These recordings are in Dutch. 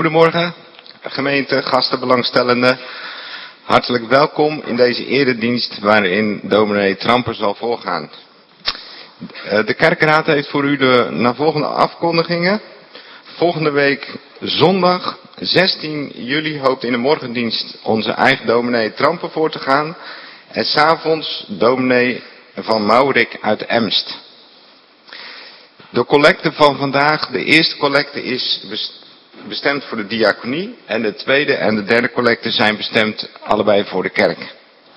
Goedemorgen, gemeente, gasten, belangstellenden. Hartelijk welkom in deze eredienst waarin dominee Tramper zal voorgaan. De kerkenraad heeft voor u de navolgende afkondigingen. Volgende week zondag 16 juli hoopt in de morgendienst onze eigen dominee Tramper voor te gaan. En 's avonds dominee van Maurik uit Emst. De collecte van vandaag, de eerste collecte is bestemd voor de diaconie en de tweede en de derde collecte zijn bestemd allebei voor de kerk.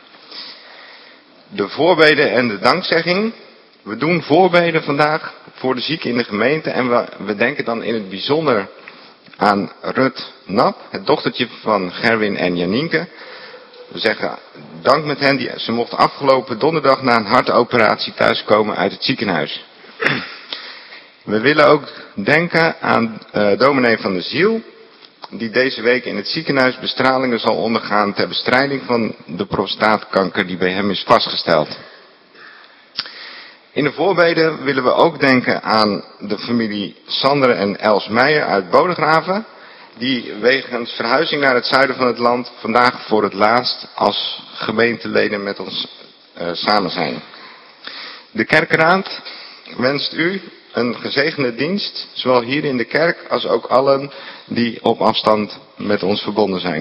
De voorbeden en de dankzegging. We doen voorbeden vandaag voor de zieken in de gemeente en we denken dan in het bijzonder aan Rut Nap, het dochtertje van Gerwin en Janienke. We zeggen dank met hen, ze mocht afgelopen donderdag na een hartoperatie thuiskomen uit het ziekenhuis. We willen ook denken aan dominee van de Ziel, die deze week in het ziekenhuis bestralingen zal ondergaan ter bestrijding van de prostaatkanker die bij hem is vastgesteld. In de voorbeden willen we ook denken aan de familie Sander en Els Meijer uit Bodegraven, die wegens verhuizing naar het zuiden van het land vandaag voor het laatst als gemeenteleden met ons samen zijn. De kerkenraad wenst u een gezegende dienst, zowel hier in de kerk als ook allen die op afstand met ons verbonden zijn.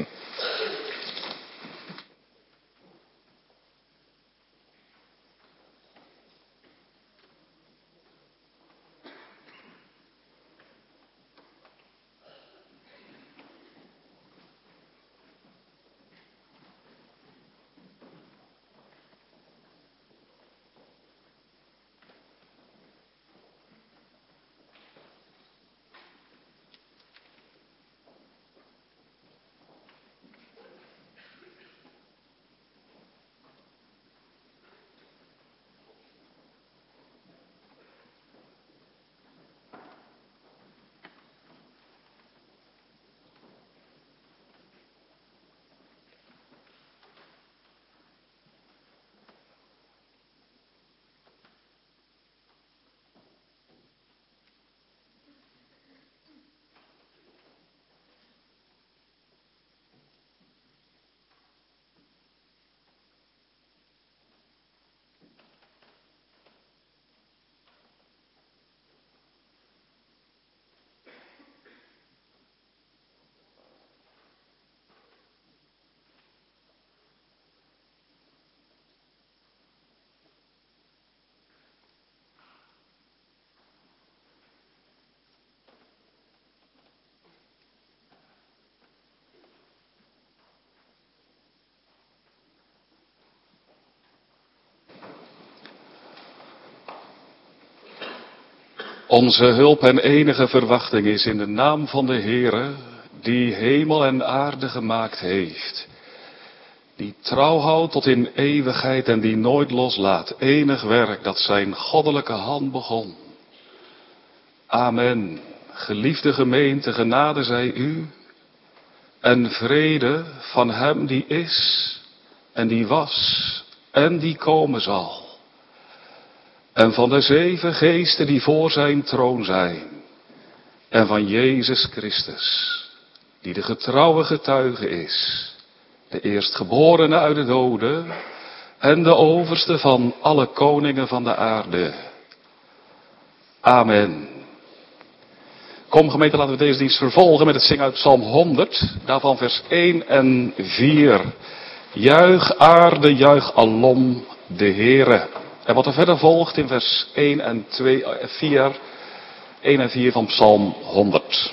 Onze hulp en enige verwachting is in de naam van de Heere, die hemel en aarde gemaakt heeft. Die trouw houdt tot in eeuwigheid en die nooit loslaat enig werk dat zijn goddelijke hand begon. Amen. Geliefde gemeente, genade zij u en vrede van hem die is en die was en die komen zal. En van de 7 geesten die voor zijn troon zijn. En van Jezus Christus, die de getrouwe getuige is. De eerstgeborene uit de doden en de overste van alle koningen van de aarde. Amen. Kom gemeente, laten we deze dienst vervolgen met het zingen uit Psalm 100. Daarvan vers 1 en 4. Juich aarde, juich alom de Heere. En wat er verder volgt in vers 1 en 4 van Psalm 100.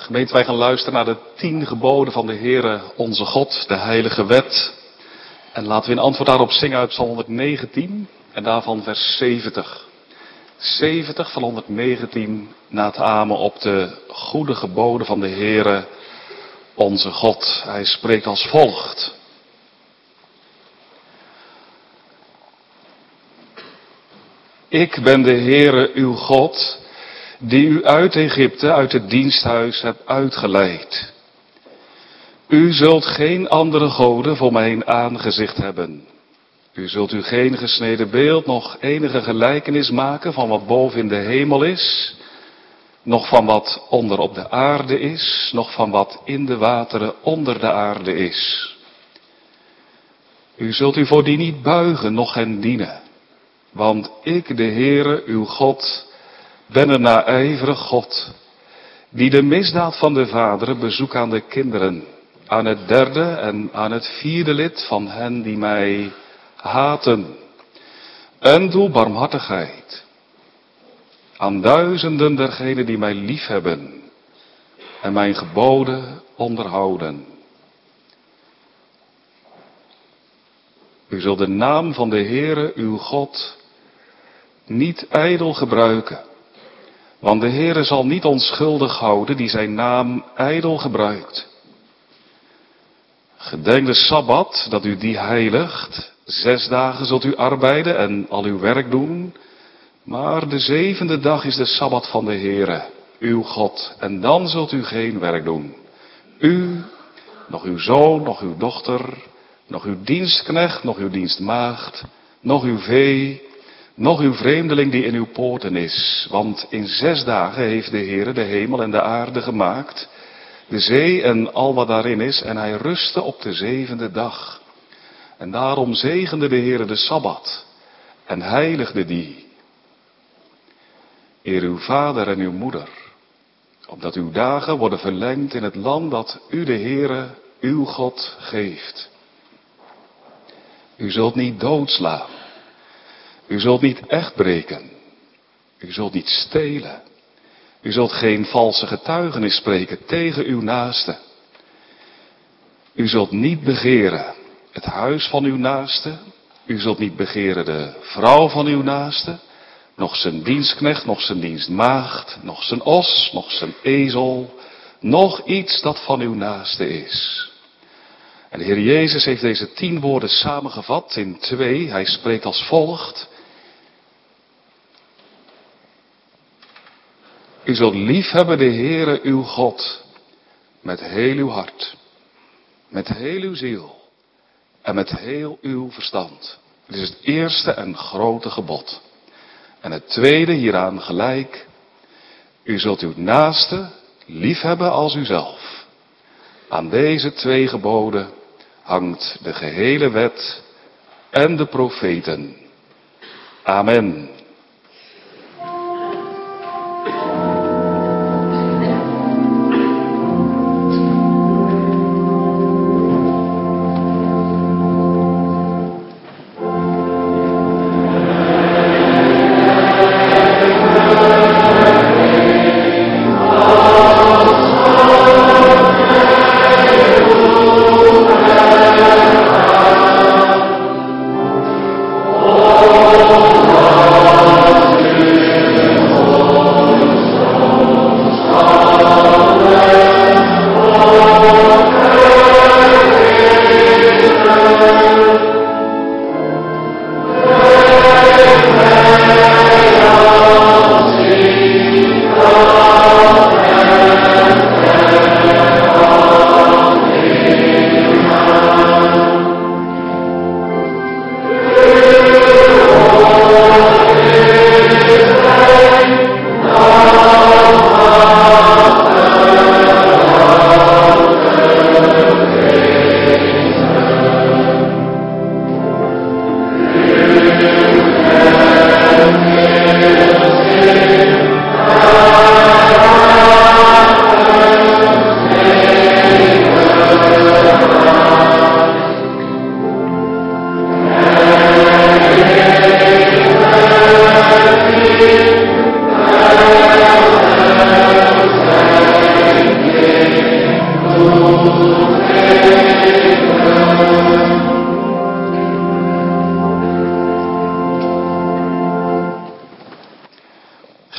Gemeente, wij gaan luisteren naar de 10 geboden van de Heere onze God, de heilige wet. En laten we in antwoord daarop zingen uit Psalm 119 en daarvan vers 70. 70 van 119 na het amen op de goede geboden van de Heere onze God. Hij spreekt als volgt. Ik ben de Heere uw God, die u uit Egypte, uit het diensthuis hebt uitgeleid. U zult geen andere goden voor mijn aangezicht hebben. U zult u geen gesneden beeld, nog enige gelijkenis maken van wat boven in de hemel is, nog van wat onder op de aarde is, nog van wat in de wateren onder de aarde is. U zult u voor die niet buigen, noch hen dienen. Want ik, de Heere, uw God, ben een naijverig God, die de misdaad van de vaderen bezoekt aan de kinderen, aan het 3e en aan het 4e lid van hen die mij haten, en doe barmhartigheid aan duizenden dergenen die mij liefhebben en mijn geboden onderhouden. U zult de naam van de Heere, uw God, niet ijdel gebruiken. Want de Heere zal niet onschuldig houden die zijn naam ijdel gebruikt. Gedenk de Sabbat, dat u die heiligt. 6 dagen zult u arbeiden en al uw werk doen. Maar de 7e dag is de Sabbat van de Heere, uw God. En dan zult u geen werk doen. U, nog uw zoon, nog uw dochter, nog uw dienstknecht, nog uw dienstmaagd, nog uw vee, nog uw vreemdeling die in uw poorten is. Want in 6 dagen heeft de Heere de hemel en de aarde gemaakt, de zee en al wat daarin is, en hij rustte op de 7e dag. En daarom zegende de Heere de Sabbat en heiligde die. Eer uw vader en uw moeder, opdat uw dagen worden verlengd in het land dat u de Heere, uw God, geeft. U zult niet doodslaan. U zult niet echt breken. U zult niet stelen. U zult geen valse getuigenis spreken tegen uw naaste. U zult niet begeren het huis van uw naaste. U zult niet begeren de vrouw van uw naaste. Nog zijn dienstknecht, nog zijn dienstmaagd, nog zijn os, nog zijn ezel. Nog iets dat van uw naaste is. En de Heer Jezus heeft deze 10 woorden samengevat in 2. Hij spreekt als volgt. U zult liefhebben de Heere uw God met heel uw hart, met heel uw ziel en met heel uw verstand. Dit is het eerste en grote gebod. En het tweede hieraan gelijk. U zult uw naaste liefhebben als uzelf. Aan deze 2 geboden hangt de gehele wet en de profeten. Amen. Oh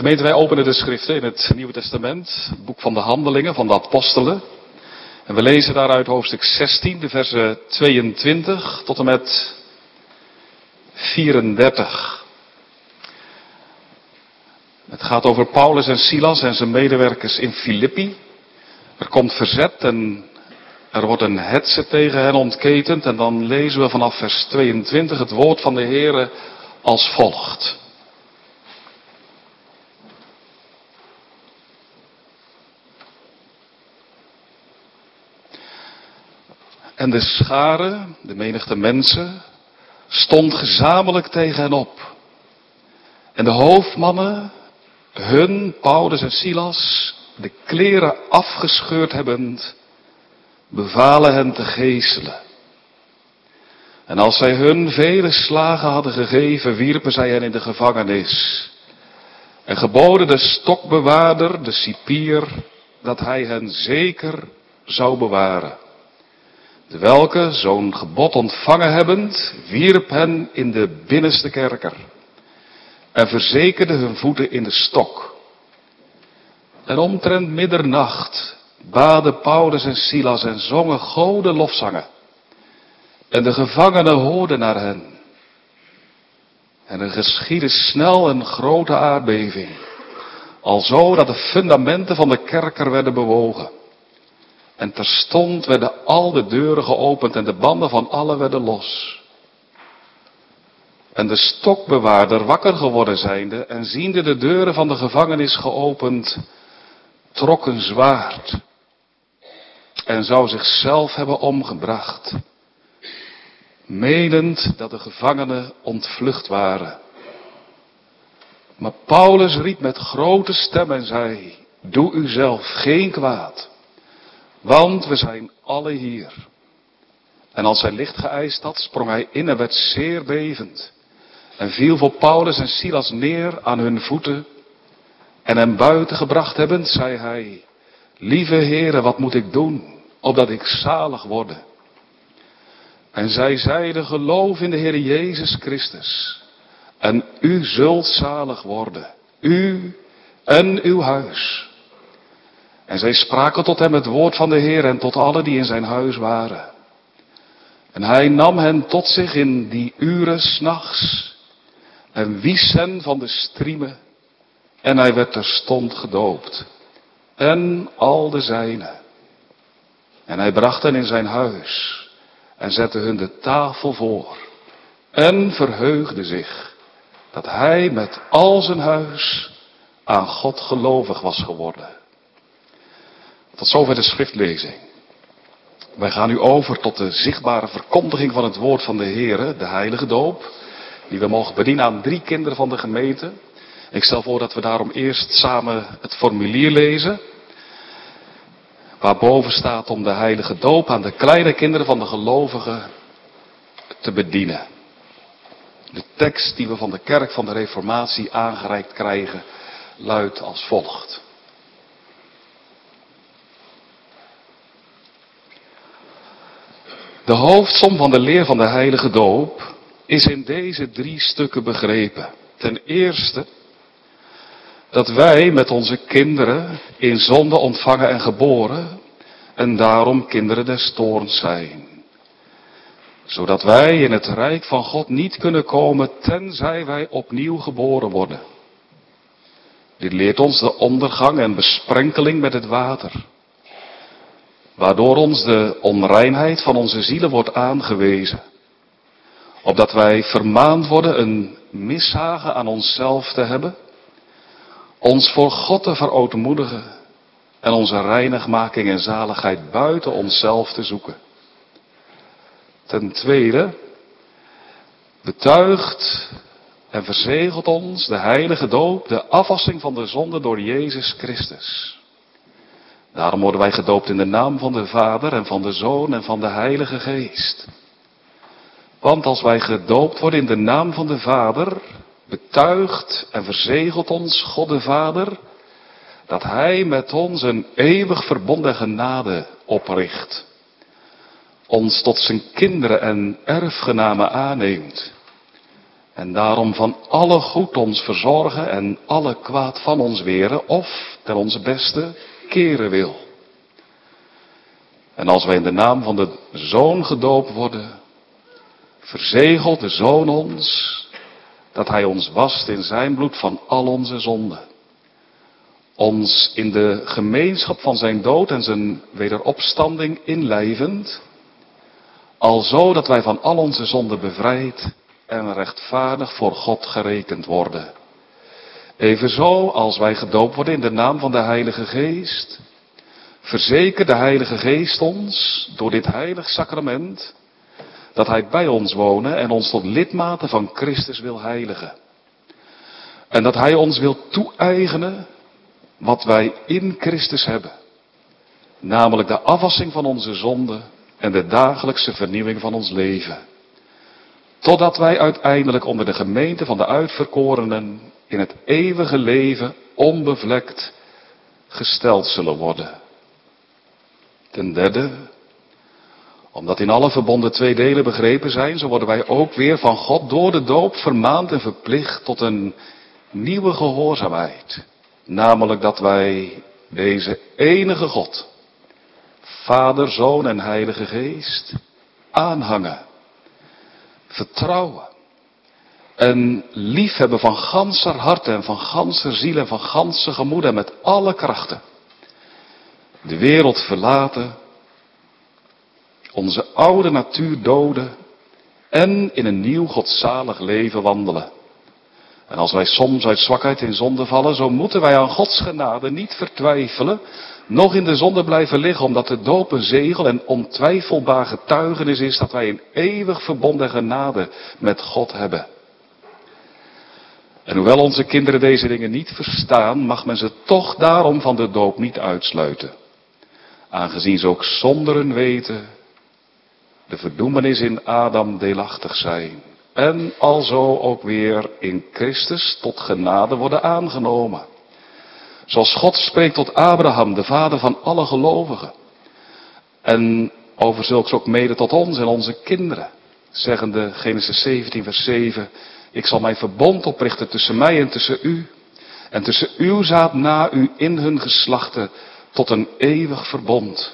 Gemeente, wij openen de schriften in het Nieuwe Testament, het boek van de Handelingen van de Apostelen. En we lezen daaruit hoofdstuk 16, de versen 22 tot en met 34. Het gaat over Paulus en Silas en zijn medewerkers in Filippi. Er komt verzet en er wordt een hetze tegen hen ontketend. En dan lezen we vanaf vers 22 het woord van de Heere als volgt. En de schare, de menigte mensen, stond gezamenlijk tegen hen op. En de hoofdmannen, Paulus en Silas, de kleren afgescheurd hebbend, bevalen hen te geeselen. En als zij hun vele slagen hadden gegeven, wierpen zij hen in de gevangenis. En geboden de stokbewaarder, de cipier, dat hij hen zeker zou bewaren. De welke, zo'n gebod ontvangen hebbend, wierp hen in de binnenste kerker. En verzekerde hun voeten in de stok. En omtrent middernacht baden Paulus en Silas en zongen Gode lofzangen. En de gevangenen hoorden naar hen. En er geschiedde snel een grote aardbeving. Alzo dat de fundamenten van de kerker werden bewogen. En terstond werden al de deuren geopend en de banden van allen werden los. En de stokbewaarder, wakker geworden zijnde en ziende de deuren van de gevangenis geopend, trok een zwaard en zou zichzelf hebben omgebracht, menend dat de gevangenen ontvlucht waren. Maar Paulus riep met grote stem en zei, doe uzelf geen kwaad, want we zijn alle hier. En als hij licht geëist had, sprong hij in en werd zeer bevend. En viel voor Paulus en Silas neer aan hun voeten. En hem buiten gebracht hebbend, zei hij, lieve heren, wat moet ik doen, opdat ik zalig worde? En zij zeiden, geloof in de Heer Jezus Christus. En u zult zalig worden, u en uw huis. En zij spraken tot hem het woord van de Heer en tot allen die in zijn huis waren. En hij nam hen tot zich in die uren 's nachts en wies hen van de striemen. En hij werd terstond gedoopt. En al de zijnen. En hij bracht hen in zijn huis. En zette hun de tafel voor. En verheugde zich. Dat hij met al zijn huis aan God gelovig was geworden. Tot zover de schriftlezing. Wij gaan nu over tot de zichtbare verkondiging van het woord van de Heere, de heilige doop. Die we mogen bedienen aan 3 kinderen van de gemeente. Ik stel voor dat we daarom eerst samen het formulier lezen. Waarboven staat om de heilige doop aan de kleine kinderen van de gelovigen te bedienen. De tekst die we van de kerk van de Reformatie aangereikt krijgen, luidt als volgt. De hoofdsom van de leer van de heilige doop is in deze 3 stukken begrepen. Ten eerste, dat wij met onze kinderen in zonde ontvangen en geboren en daarom kinderen des toorns zijn. Zodat wij in het rijk van God niet kunnen komen tenzij wij opnieuw geboren worden. Dit leert ons de ondergang en besprenkeling met het water. Waardoor ons de onreinheid van onze zielen wordt aangewezen. Opdat wij vermaand worden een mishagen aan onszelf te hebben. Ons voor God te verootmoedigen. En onze reinigmaking en zaligheid buiten onszelf te zoeken. Ten tweede, betuigt en verzegelt ons de heilige doop de afwassing van de zonde door Jezus Christus. Daarom worden wij gedoopt in de naam van de Vader en van de Zoon en van de Heilige Geest. Want als wij gedoopt worden in de naam van de Vader, betuigt en verzegelt ons God de Vader, dat Hij met ons een eeuwig verbond en genade opricht. Ons tot zijn kinderen en erfgenamen aanneemt. En daarom van alle goed ons verzorgen en alle kwaad van ons weren of ten onze beste keren wil. En als wij in de naam van de Zoon gedoopt worden, verzegelt de Zoon ons dat hij ons wast in zijn bloed van al onze zonden. Ons in de gemeenschap van zijn dood en zijn wederopstanding inlijvend, alzo dat wij van al onze zonden bevrijd en rechtvaardig voor God gerekend worden. Evenzo als wij gedoopt worden in de naam van de Heilige Geest, verzekert de Heilige Geest ons door dit heilig sacrament dat hij bij ons wonen en ons tot lidmaten van Christus wil heiligen. En dat hij ons wil toe-eigenen wat wij in Christus hebben. Namelijk de afwassing van onze zonden en de dagelijkse vernieuwing van ons leven. Totdat wij uiteindelijk onder de gemeente van de uitverkorenen in het eeuwige leven onbevlekt gesteld zullen worden. Ten derde, omdat in alle verbonden twee delen begrepen zijn, zo worden wij ook weer van God door de doop vermaand en verplicht tot een nieuwe gehoorzaamheid. Namelijk dat wij deze enige God, Vader, Zoon en Heilige Geest, aanhangen, vertrouwen en liefhebben van ganser hart en van ganser ziel en van ganse gemoed en met alle krachten. De wereld verlaten, onze oude natuur doden en in een nieuw godzalig leven wandelen. En als wij soms uit zwakheid in zonde vallen, zo moeten wij aan Gods genade niet vertwijfelen, nog in de zonde blijven liggen, omdat de doop een zegel en ontwijfelbaar getuigenis is dat wij een eeuwig verbond en genade met God hebben. En hoewel onze kinderen deze dingen niet verstaan, mag men ze toch daarom van de doop niet uitsluiten. Aangezien ze ook zonder hun weten de verdoemenis in Adam deelachtig zijn. En alzo ook weer in Christus tot genade worden aangenomen. Zoals God spreekt tot Abraham, de vader van alle gelovigen. En over zulks ook mede tot ons en onze kinderen. Zeggende Genesis 17 vers 7. Ik zal mijn verbond oprichten tussen mij en tussen u. En tussen uw zaad na u in hun geslachten tot een eeuwig verbond.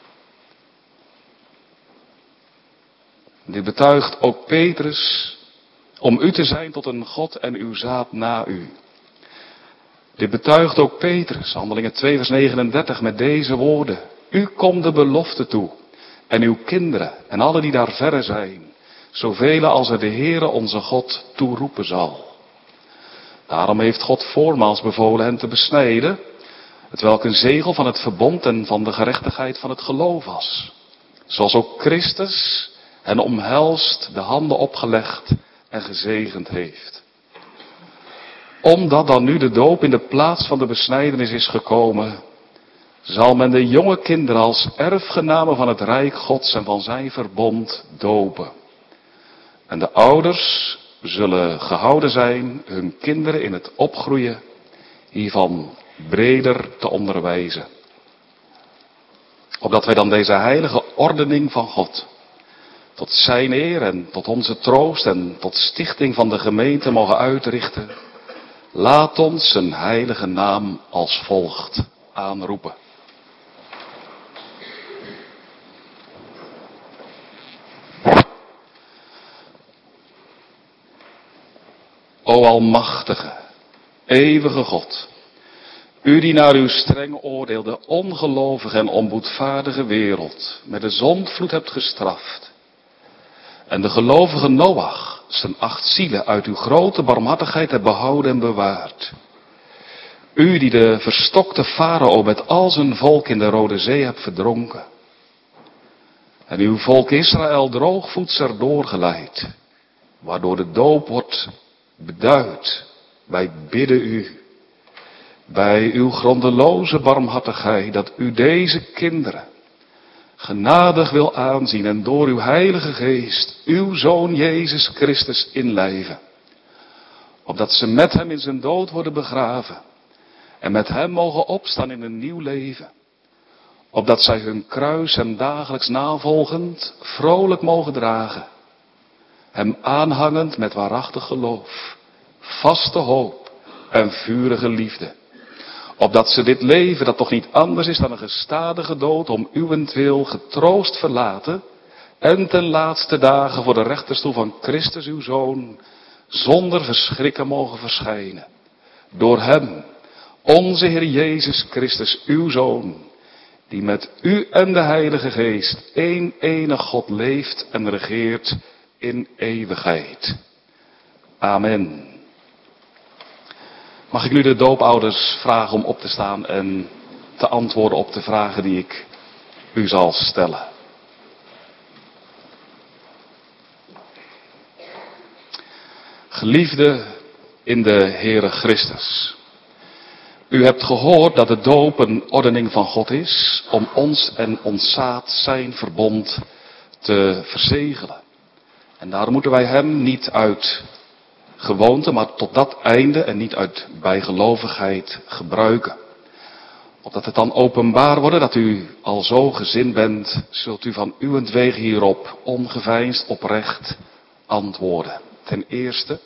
Dit betuigt ook Petrus om u te zijn tot een God en uw zaad na u. Dit betuigt ook Petrus, Handelingen 2 vers 39 met deze woorden. U komt de belofte toe en uw kinderen en alle die daar verre zijn, zoveel als er de Heere onze God toeroepen zal. Daarom heeft God voormaals bevolen hen te besnijden, hetwelk een zegel van het verbond en van de gerechtigheid van het geloof was. Zoals ook Christus hen omhelst, de handen opgelegd en gezegend heeft. Omdat dan nu de doop in de plaats van de besnijdenis is gekomen, zal men de jonge kinderen als erfgenamen van het Rijk Gods en van zijn verbond dopen. En de ouders zullen gehouden zijn hun kinderen in het opgroeien hiervan breder te onderwijzen. Opdat wij dan deze heilige ordening van God tot zijn eer en tot onze troost en tot stichting van de gemeente mogen uitrichten, laat ons zijn heilige naam als volgt aanroepen. O almachtige, eeuwige God, u die naar uw streng oordeel de ongelovige en onboedvaardige wereld met de zondvloed hebt gestraft, en de gelovige Noach zijn 8 zielen uit uw grote barmhartigheid hebt behouden en bewaard. U die de verstokte farao met al zijn volk in de Rode Zee hebt verdronken. En uw volk Israël droogvoets erdoor geleid, waardoor de doop wordt beduid. Wij bidden u, bij uw grondeloze barmhartigheid, dat u deze kinderen genadig wil aanzien en door uw heilige geest uw Zoon Jezus Christus inlijven. Opdat ze met hem in zijn dood worden begraven en met hem mogen opstaan in een nieuw leven. Opdat zij hun kruis hem dagelijks navolgend vrolijk mogen dragen. hem aanhangend met waarachtig geloof, vaste hoop en vurige liefde. Opdat ze dit leven, dat toch niet anders is dan een gestadige dood, om uwentwil getroost verlaten en ten laatste dagen voor de rechterstoel van Christus uw Zoon zonder verschrikken mogen verschijnen. Door hem, onze Heer Jezus Christus, uw Zoon, die met u en de Heilige Geest één enig God leeft en regeert in eeuwigheid. Amen. Mag ik nu de doopouders vragen om op te staan en te antwoorden op de vragen die ik u zal stellen. Geliefde in de Heere Christus. U hebt gehoord dat de doop een ordening van God is om ons en ons zaad zijn verbond te verzegelen. En daarom moeten wij hem niet uit gewoonte, maar tot dat einde en niet uit bijgelovigheid gebruiken. Opdat het dan openbaar wordt dat u al zo gezind bent, zult u van uwentwege hierop ongeveinsd oprecht antwoorden. Ten eerste,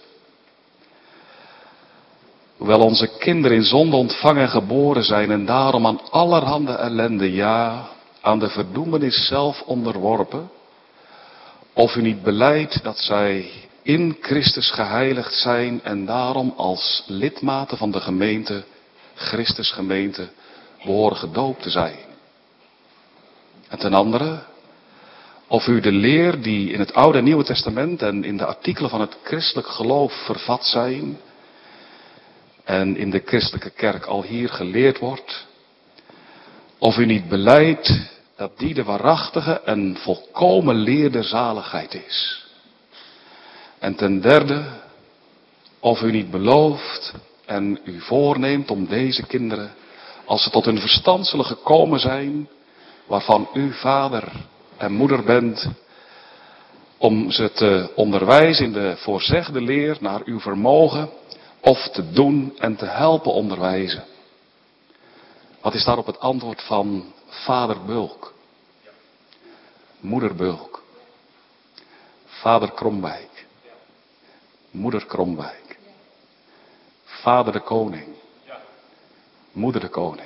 hoewel onze kinderen in zonde ontvangen en geboren zijn en daarom aan allerhande ellende, ja, aan de verdoemenis zelf onderworpen, of u niet belijdt dat zij in Christus geheiligd zijn en daarom als lidmaten van de gemeente, Christus gemeente, behoren gedoopt te zijn. En ten andere, of u de leer die in het Oude en Nieuwe Testament en in de artikelen van het christelijk geloof vervat zijn en in de christelijke kerk al hier geleerd wordt, of u niet belijdt dat die de waarachtige en volkomen leer der zaligheid is. En ten derde, of u niet belooft en u voorneemt om deze kinderen, als ze tot hun verstand zullen gekomen zijn, waarvan u vader en moeder bent, om ze te onderwijzen in de voorzegde leer naar uw vermogen, of te doen en te helpen onderwijzen. Wat is daarop het antwoord van vader Bulk, moeder Bulk, vader Kromwijk, moeder Kromwijk, vader de koning, moeder de koning.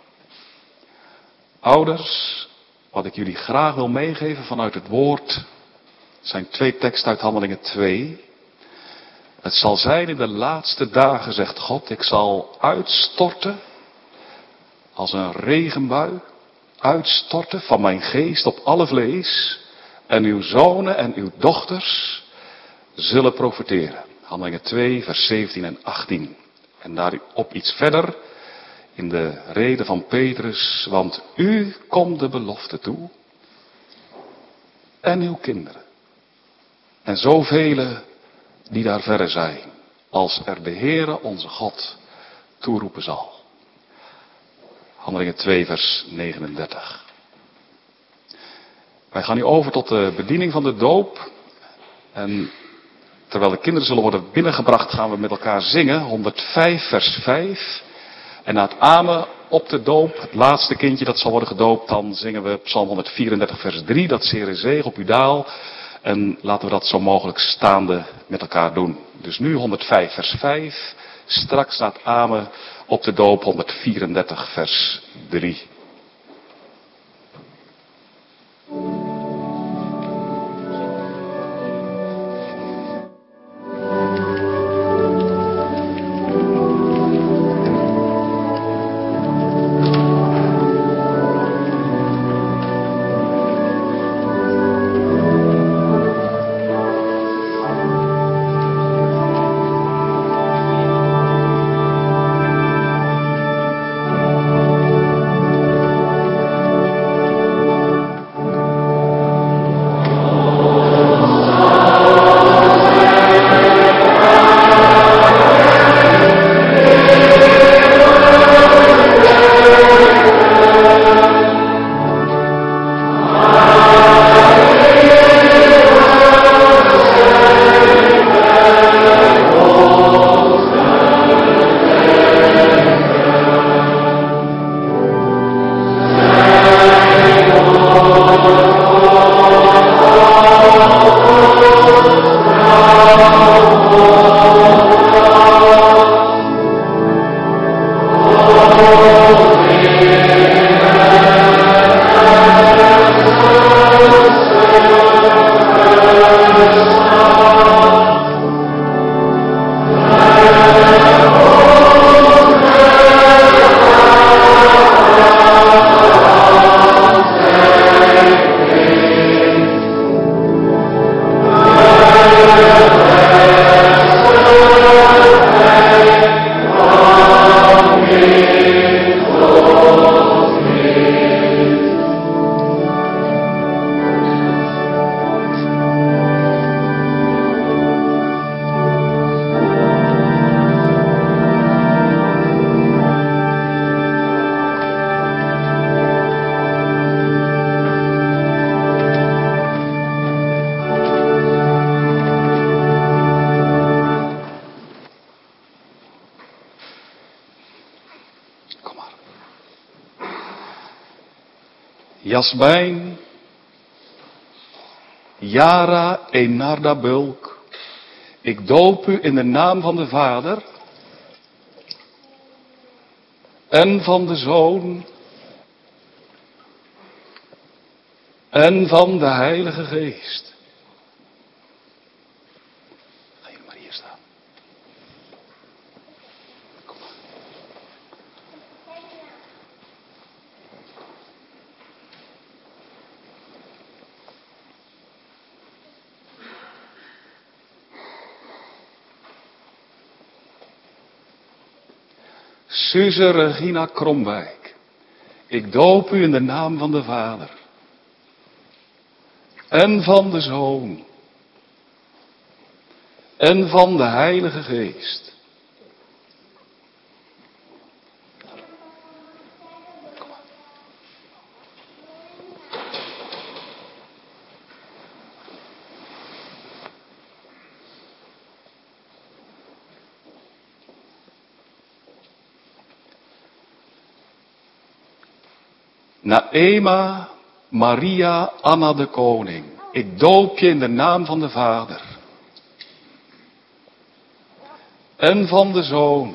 Ouders, wat ik jullie graag wil meegeven vanuit het woord, zijn 2 teksten uit Handelingen 2. Het zal zijn in de laatste dagen, zegt God, ik zal uitstorten als een regenbui, uitstorten van mijn geest op alle vlees, en uw zonen en uw dochters zullen profeteren. Handelingen 2, vers 17 en 18. En daarop iets verder in de rede van Petrus, want u komt de belofte toe en uw kinderen. En zoveel die daar verre zijn, als er de Heere onze God toeroepen zal. Handelingen 2 vers 39. Wij gaan nu over tot de bediening van de doop. En terwijl de kinderen zullen worden binnengebracht, gaan we met elkaar zingen. 105 vers 5. En na het amen op de doop, het laatste kindje dat zal worden gedoopt, dan zingen we Psalm 134 vers 3. Dat Zere zegen op uw daal. En laten we dat zo mogelijk staande met elkaar doen. Dus nu 105 vers 5. Straks na het amen op de doop 134 vers 3. Jasmijn, Jara Enarda Bulk, ik doop u in de naam van de Vader en van de Zoon en van de Heilige Geest. Ga je maar hier staan. Kom maar. Suze Regina Kromwijk, ik doop u in de naam van de Vader en van de Zoon en van de Heilige Geest. Kom maar. Naema Maria Anna de Koning, ik doop je in de naam van de Vader en van de Zoon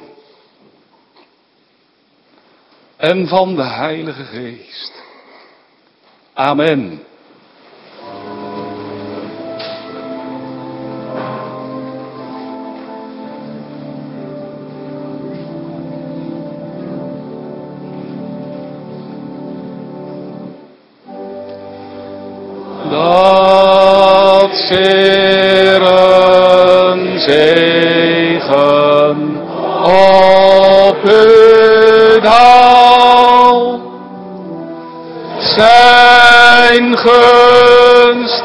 en van de Heilige Geest. Amen. Dat Heeren zegen op u daalt, zijn gunst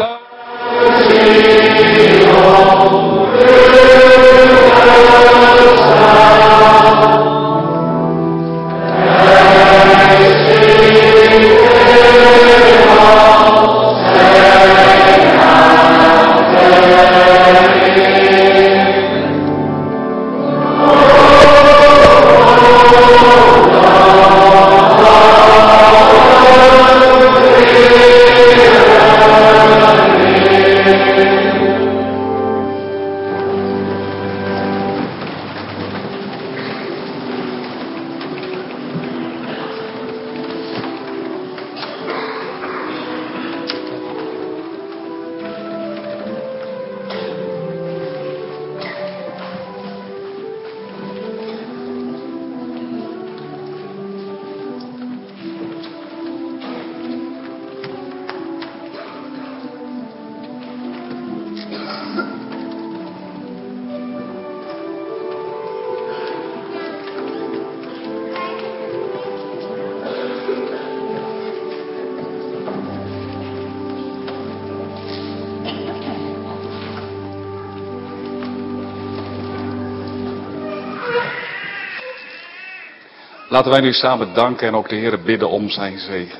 Laten wij nu samen danken en ook de Heer bidden om zijn zegen.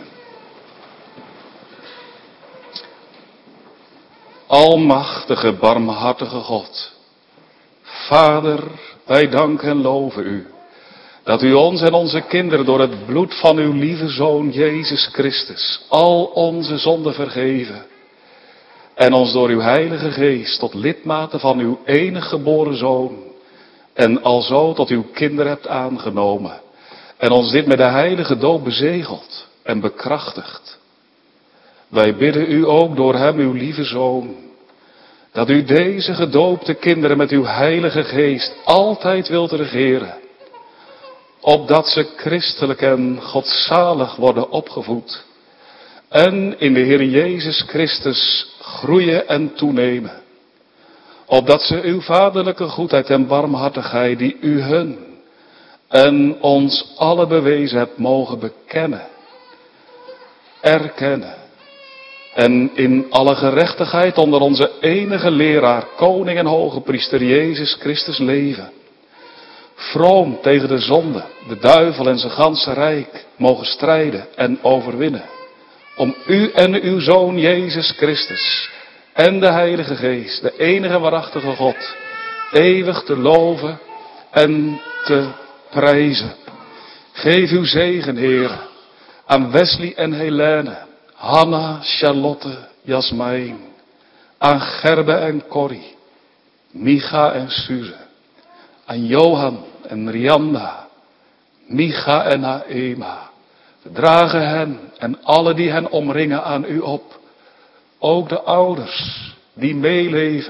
Almachtige, barmhartige God, Vader, wij danken en loven u, dat u ons en onze kinderen door het bloed van uw lieve Zoon Jezus Christus al onze zonden vergeven en ons door uw Heilige Geest tot lidmaten van uw enige geboren Zoon en alzo tot uw kinderen hebt aangenomen. en ons dit met de heilige doop bezegelt en bekrachtigt. Wij bidden u ook door hem, uw lieve Zoon, dat u deze gedoopte kinderen met uw heilige geest altijd wilt regeren, opdat ze christelijk en godzalig worden opgevoed en in de Heer Jezus Christus groeien en toenemen, opdat ze uw vaderlijke goedheid en barmhartigheid die u hun en ons alle bewezen hebt mogen bekennen, erkennen en in alle gerechtigheid onder onze enige leraar, koning en hoge priester Jezus Christus leven, vroom tegen de zonde, de duivel en zijn ganse rijk mogen strijden en overwinnen, om u en uw Zoon Jezus Christus en de Heilige Geest, de enige waarachtige God, eeuwig te loven en te prijzen. Geef uw zegen, Heer, aan Wesley en Helene, Hanna, Charlotte, Jasmijn, aan Gerbe en Corrie, Micha en Suze, aan Johan en Rianda, Micha en Naema. We dragen hen en alle die hen omringen aan u op. Ook de ouders die meeleven.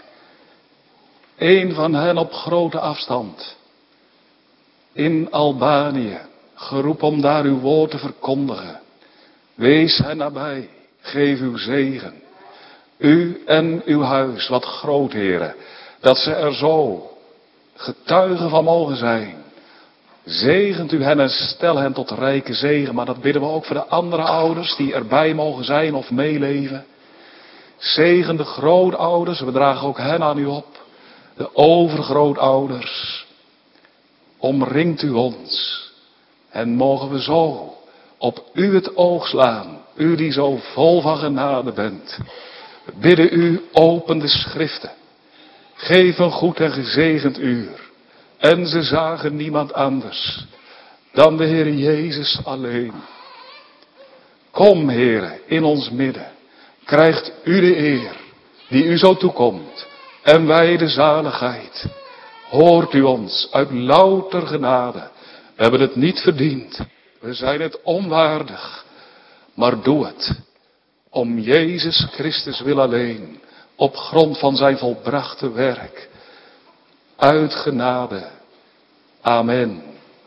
Eén van hen op grote afstand. In Albanië, geroepen om daar uw woord te verkondigen. Wees hen nabij, geef uw zegen. U en uw huis, wat groot, Heere, dat ze er zo getuigen van mogen zijn. Zegent u hen en stel hen tot rijke zegen. Maar dat bidden we ook voor de andere ouders die erbij mogen zijn of meeleven. Zegen de grootouders, we dragen ook hen aan u op. De overgrootouders. Omringt u ons. En mogen we zo op u het oog slaan. U die zo vol van genade bent. We bidden u, open de schriften. Geef een goed en gezegend uur. En ze zagen niemand anders dan de Heer Jezus alleen. Kom, Heere, in ons midden. Krijgt u de eer die u zo toekomt. En wij de zaligheid. Hoort u ons uit louter genade. We hebben het niet verdiend. We zijn het onwaardig. Maar doe het. Om Jezus Christus wil alleen. Op grond van zijn volbrachte werk. Uit genade. Amen.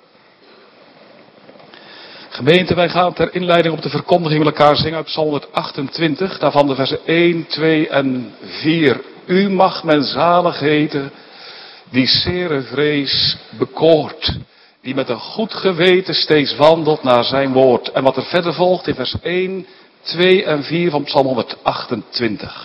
Gemeente, wij gaan ter inleiding op de verkondiging met elkaar zingen uit Psalm 128. Daarvan de versen 1, 2 en 4. U mag men zalig heten, die zere vrees bekoort. Die met een goed geweten steeds wandelt naar zijn woord. En wat er verder volgt in vers 1, 2 en 4 van Psalm 128.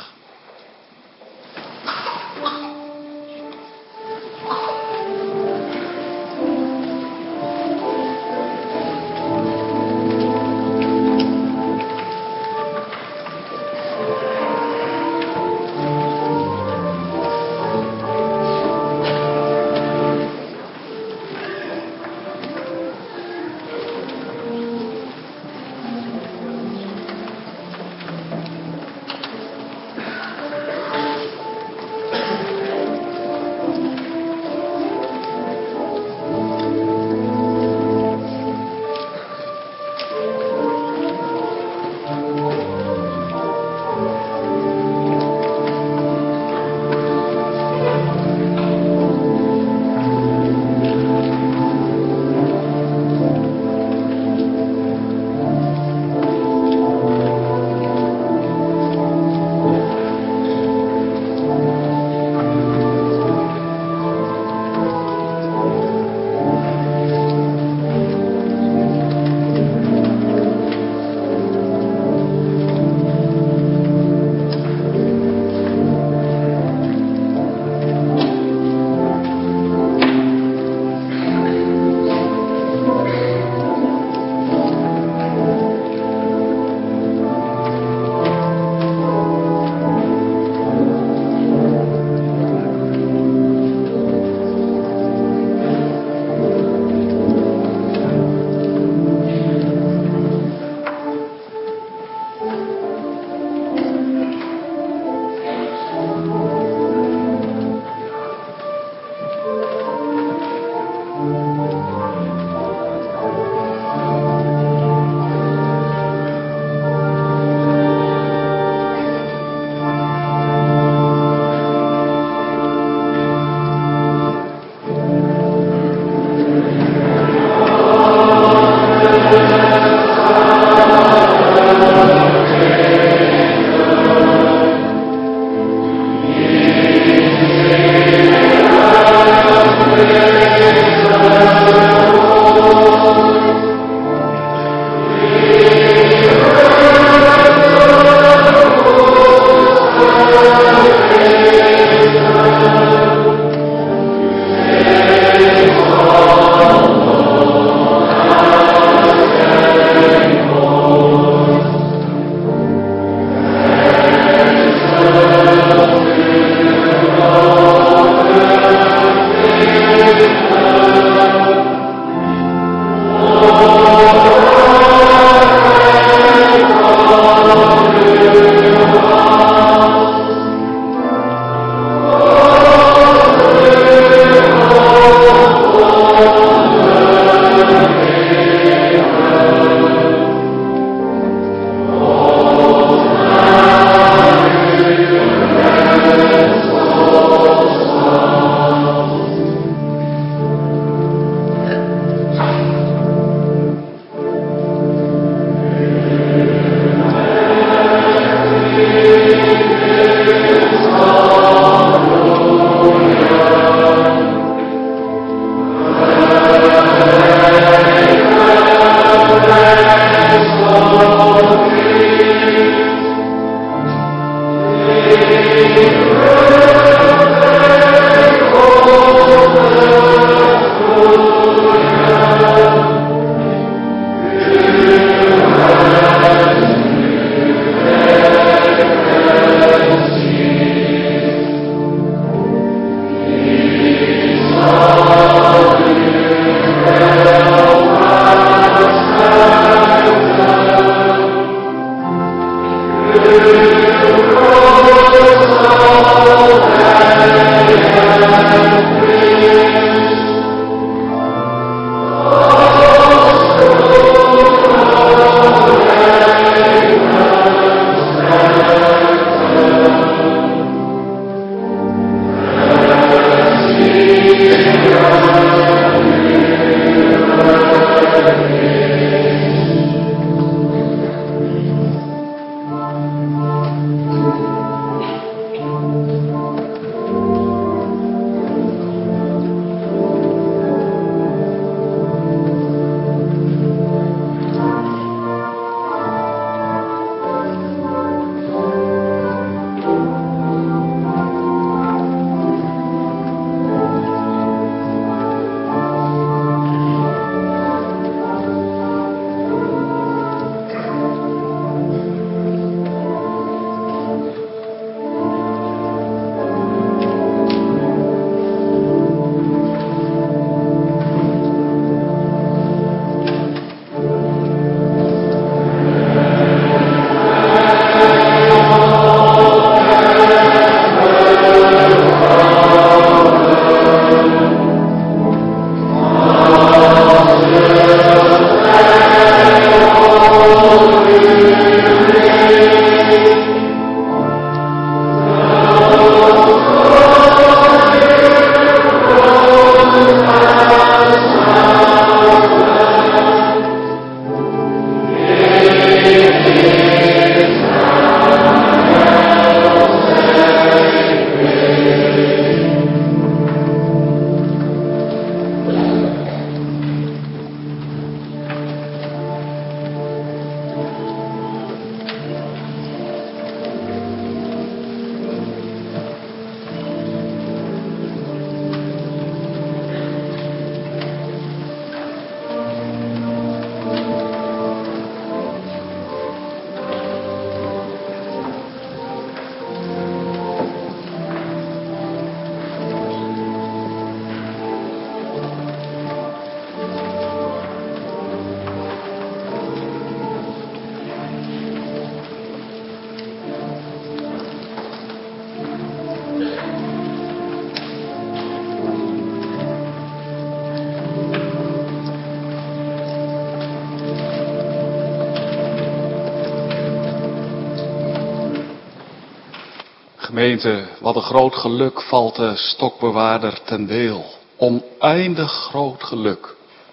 Gemeente, wat een groot geluk valt de stokbewaarder ten deel. Oneindig groot geluk.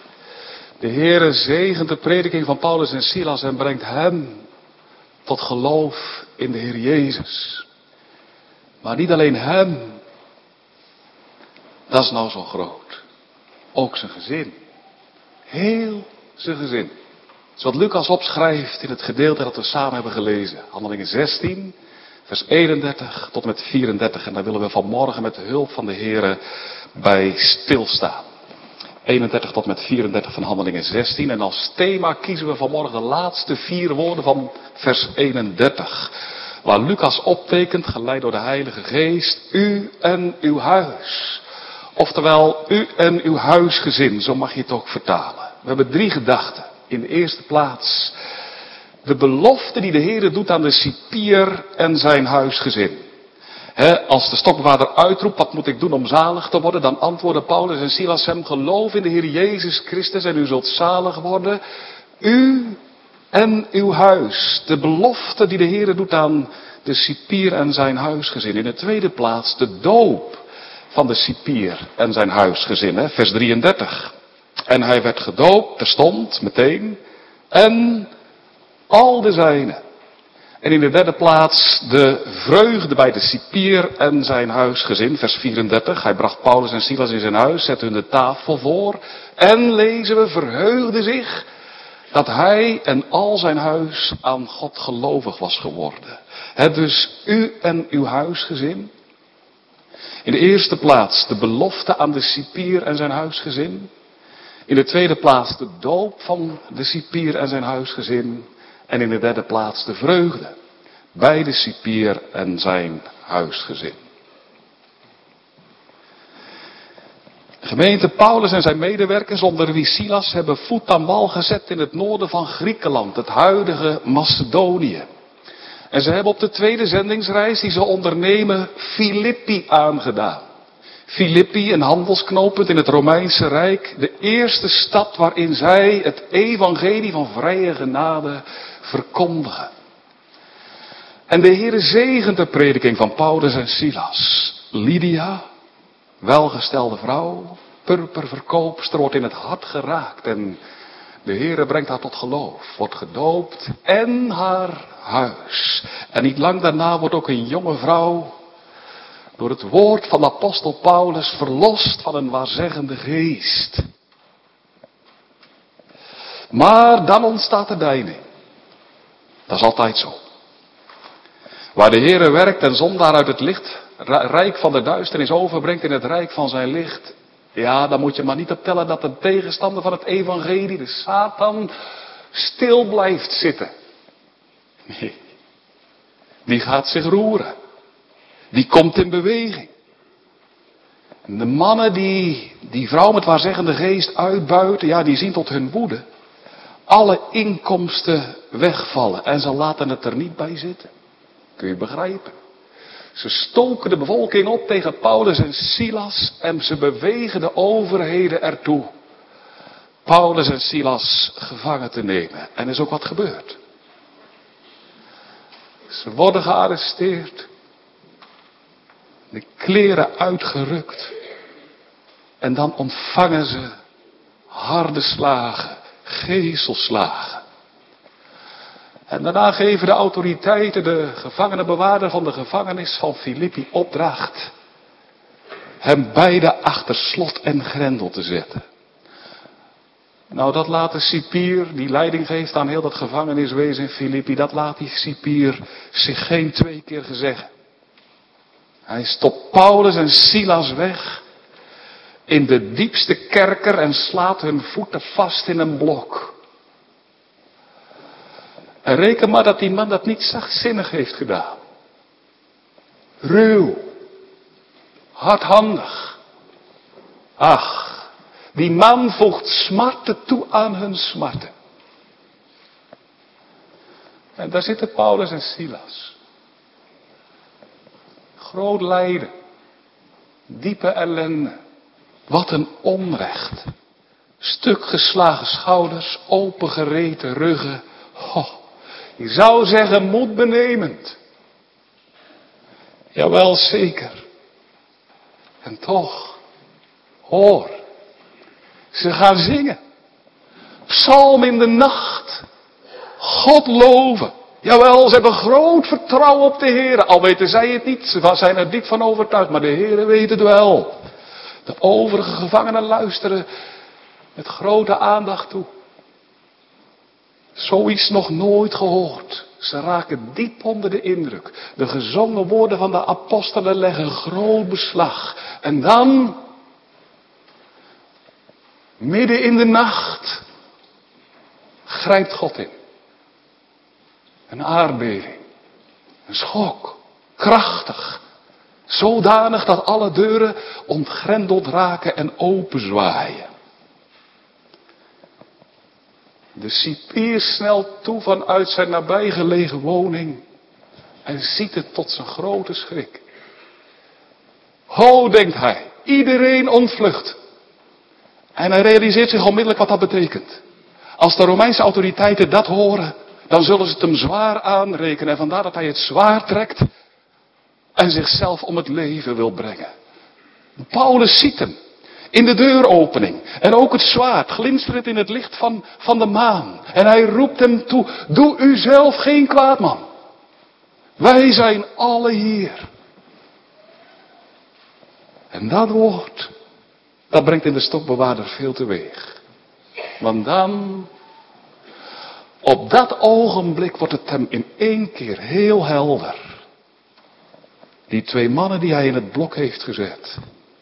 De Heere zegent de prediking van Paulus en Silas en brengt hem tot geloof in de Heer Jezus. Maar niet alleen hem. Dat is nou zo groot. Ook zijn gezin. Heel zijn gezin. Dat is wat Lucas opschrijft in het gedeelte dat we samen hebben gelezen. Handelingen 16, vers 31 tot en met 34. En daar willen we vanmorgen met de hulp van de Heere bij stilstaan. 31 tot met 34 van Handelingen 16. En als thema kiezen we vanmorgen de laatste 4 woorden van vers 31. Waar Lucas optekent, geleid door de Heilige Geest, u en uw huis. Oftewel, u en uw huisgezin, zo mag je het ook vertalen. We hebben 3 gedachten. In de eerste plaats, de belofte die de Heer doet aan de cipier en zijn huisgezin. Als de stokbewaarder uitroept, wat moet ik doen om zalig te worden? Dan antwoorden Paulus en Silas hem, geloof in de Heer Jezus Christus en u zult zalig worden. U en uw huis. De belofte die de Heer doet aan de cipier en zijn huisgezin. In de tweede plaats, de doop van de cipier en zijn huisgezin. Vers 33. En hij werd gedoopt, terstond, meteen. En al de zijnen. En in de derde plaats de vreugde bij de cipier en zijn huisgezin. Vers 34. Hij bracht Paulus en Silas in zijn huis, zette hun de tafel voor. En lezen we, verheugde zich dat hij en al zijn huis aan God gelovig was geworden. Dus u en uw huisgezin. In de eerste plaats de belofte aan de cipier en zijn huisgezin. In de tweede plaats de doop van de cipier en zijn huisgezin. En in de derde plaats de vreugde bij de cipier en zijn huisgezin. Gemeente, Paulus en zijn medewerkers, onder wie Silas, hebben voet aan wal gezet in het noorden van Griekenland, het huidige Macedonië. En ze hebben op de tweede zendingsreis die ze ondernemen Filippi aangedaan. Filippi, een handelsknooppunt in het Romeinse Rijk, de eerste stad waarin zij het evangelie van vrije genade verkondigen. En de Heere zegent de prediking van Paulus en Silas. Lydia, welgestelde vrouw, purperverkoopster, wordt in het hart geraakt. En de Heere brengt haar tot geloof, wordt gedoopt en haar huis. En niet lang daarna wordt ook een jonge vrouw door het woord van de apostel Paulus verlost van een waarzeggende geest. Maar dan ontstaat de deining. Dat is altijd zo. Waar de Heere werkt en zondaar uit het licht, rijk van de duisternis overbrengt in het rijk van zijn licht. Ja, dan moet je maar niet optellen dat de tegenstander van het evangelie, de Satan, stil blijft zitten. Nee, die gaat zich roeren. Die komt in beweging. En de mannen die vrouw met waarzeggende geest uitbuiten, ja, die zien tot hun woede alle inkomsten wegvallen. En ze laten het er niet bij zitten. Kun je begrijpen? Ze stoken de bevolking op tegen Paulus en Silas en ze bewegen de overheden ertoe Paulus en Silas gevangen te nemen. En er is ook wat gebeurd. Ze worden gearresteerd. De kleren uitgerukt. En dan ontvangen ze harde slagen, geeselslagen. En daarna geven de autoriteiten de gevangenenbewaarder van de gevangenis van Filippi opdracht hem beide achter slot en grendel te zetten. Nou, dat laat de cipier, die leiding geeft aan heel dat gevangeniswezen in Filippi, dat laat die cipier zich geen 2 keer gezeggen. Hij stopt Paulus en Silas weg in de diepste kerker en slaat hun voeten vast in een blok. En reken maar dat die man dat niet zachtzinnig heeft gedaan. Ruw. Hardhandig. Ach, die man voegt smarten toe aan hun smarten. En daar zitten Paulus en Silas. Groot lijden. Diepe ellende. Wat een onrecht. Stuk geslagen schouders, opengereten ruggen. Oh, je zou zeggen moedbenemend. Jawel, zeker. En toch, hoor, ze gaan zingen. Psalm in de nacht. God loven. Jawel, ze hebben groot vertrouwen op de Heer. Al weten zij het niet, ze zijn er diep van overtuigd, maar de Heer weet het wel. De overige gevangenen luisteren met grote aandacht toe. Zoiets nog nooit gehoord. Ze raken diep onder de indruk. De gezongen woorden van de apostelen leggen groot beslag. En dan, midden in de nacht, grijpt God in. Een aardbeving. Een schok. Krachtig. Zodanig dat alle deuren ontgrendeld raken en openzwaaien. De cipier snelt toe vanuit zijn nabijgelegen woning en ziet het tot zijn grote schrik. Ho, denkt hij, iedereen ontvlucht. En hij realiseert zich onmiddellijk wat dat betekent. Als de Romeinse autoriteiten dat horen, dan zullen ze het hem zwaar aanrekenen. En vandaar dat hij het zwaard trekt en zichzelf om het leven wil brengen. Paulus ziet hem. In de deuropening. En ook het zwaard glinstert in het licht van de maan. En hij roept hem toe. Doe u zelf geen kwaad, man. Wij zijn alle hier. En dat woord. Dat brengt in de stokbewaarder veel teweeg. Want dan. Op dat ogenblik wordt het hem in één keer heel helder. Die 2 mannen die hij in het blok heeft gezet.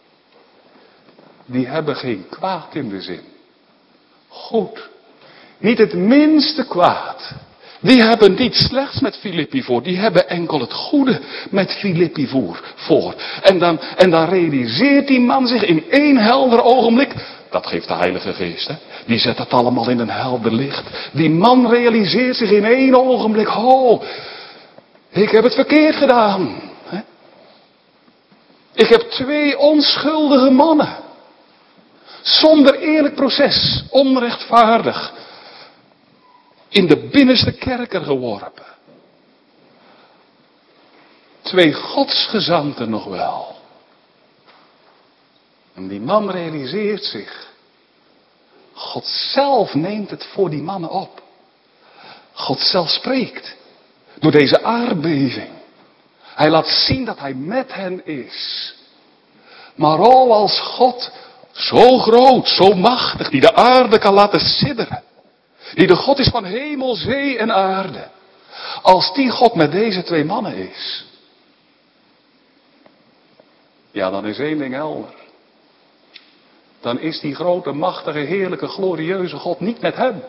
Die hebben geen kwaad in de zin. Goed. Niet het minste kwaad. Die hebben niet slechts met Filippi voor. Die hebben enkel het goede met Filippi voor. En dan realiseert die man zich in één helder ogenblik. Dat geeft de Heilige Geest. Hè? Die zet het allemaal in een helder licht. Die man realiseert zich in één ogenblik. Oh, ik heb het verkeerd gedaan. Hè? Ik heb 2 onschuldige mannen. Zonder eerlijk proces, onrechtvaardig, in de binnenste kerker geworpen. 2 godsgezanten nog wel. En die man realiseert zich. God zelf neemt het voor die mannen op. God zelf spreekt. Door deze aardbeving. Hij laat zien dat hij met hen is. Maar oh, als God zo groot, zo machtig, die de aarde kan laten sidderen. Die de God is van hemel, zee en aarde. Als die God met deze 2 mannen is. Ja, dan is één ding helder. Dan is die grote, machtige, heerlijke, glorieuze God niet met hem.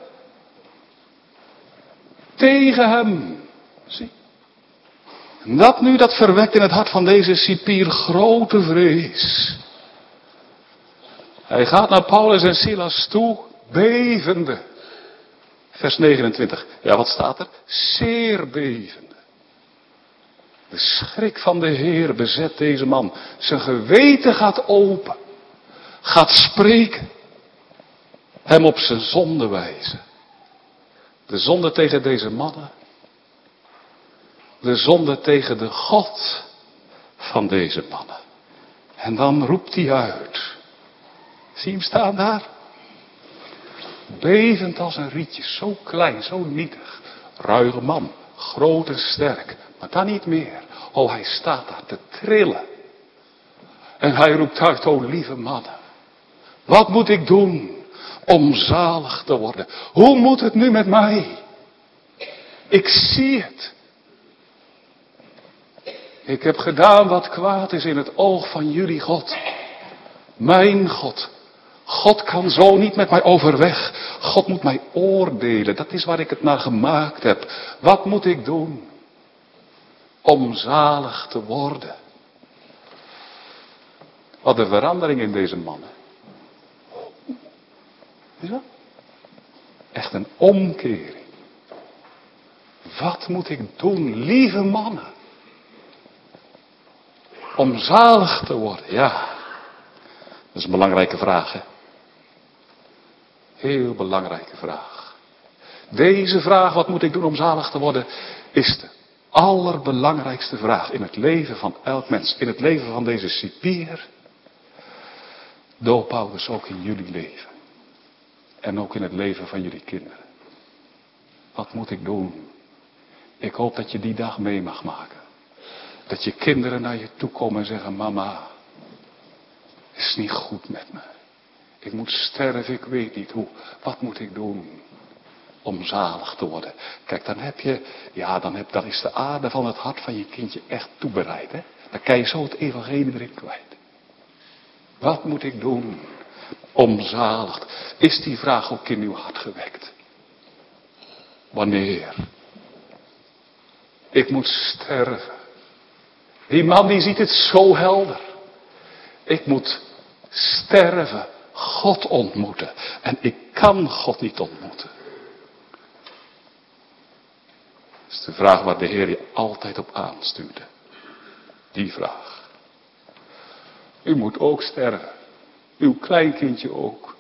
Tegen hem. Zie. En dat verwekt in het hart van deze cipier grote vrees. Hij gaat naar Paulus en Silas toe, bevende. Vers 29. Ja, wat staat er? Zeer bevende. De schrik van de Heer bezet deze man. Zijn geweten gaat open. Gaat spreken. Hem op zijn zonde wijzen. De zonde tegen deze mannen. De zonde tegen de God van deze mannen. En dan roept hij uit. Zie je hem staan daar? Bevend als een rietje, zo klein, zo nietig. Ruige man, groot en sterk, maar dan niet meer. Oh, hij staat daar te trillen. En hij roept uit, oh lieve mannen. Wat moet ik doen om zalig te worden? Hoe moet het nu met mij? Ik zie het. Ik heb gedaan wat kwaad is in het oog van jullie God. Mijn God. God kan zo niet met mij overweg. God moet mij oordelen. Dat is waar ik het naar gemaakt heb. Wat moet ik doen om zalig te worden? Wat een verandering in deze mannen. Is dat? Echt een omkering. Wat moet ik doen, lieve mannen? Om zalig te worden, ja. Dat is een belangrijke vraag, hè. Heel belangrijke vraag. Deze vraag, wat moet ik doen om zalig te worden, is de allerbelangrijkste vraag in het leven van elk mens. In het leven van deze cipier. Doopouders ook in jullie leven. En ook in het leven van jullie kinderen. Wat moet ik doen? Ik hoop dat je die dag mee mag maken. Dat je kinderen naar je toe komen en zeggen, mama, het is niet goed met me. Ik moet sterven, ik weet niet hoe. Wat moet ik doen? om zalig te worden. Kijk, dan is de aarde van het hart van je kindje echt toebereid. Hè? Dan kan je zo het evangelie erin kwijt. Wat moet ik doen om zalig? Is die vraag ook in uw hart gewekt? Wanneer? Ik moet sterven. Die man die ziet het zo helder. Ik moet sterven, God ontmoeten. En ik kan God niet ontmoeten. Dat is de vraag waar de Heer je altijd op aanstuurde. Die vraag. U moet ook sterven. Uw kleinkindje ook.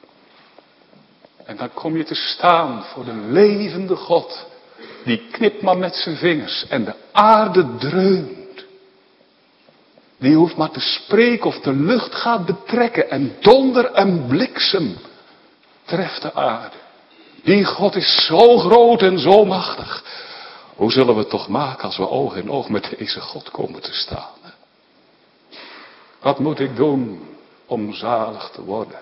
En dan kom je te staan voor de levende God. Die knipt maar met zijn vingers en de aarde dreunt. Die hoeft maar te spreken of de lucht gaat betrekken en donder en bliksem treft de aarde. Die God is zo groot en zo machtig. Hoe zullen we het toch maken als we oog in oog met deze God komen te staan? Hè? Wat moet ik doen om zalig te worden?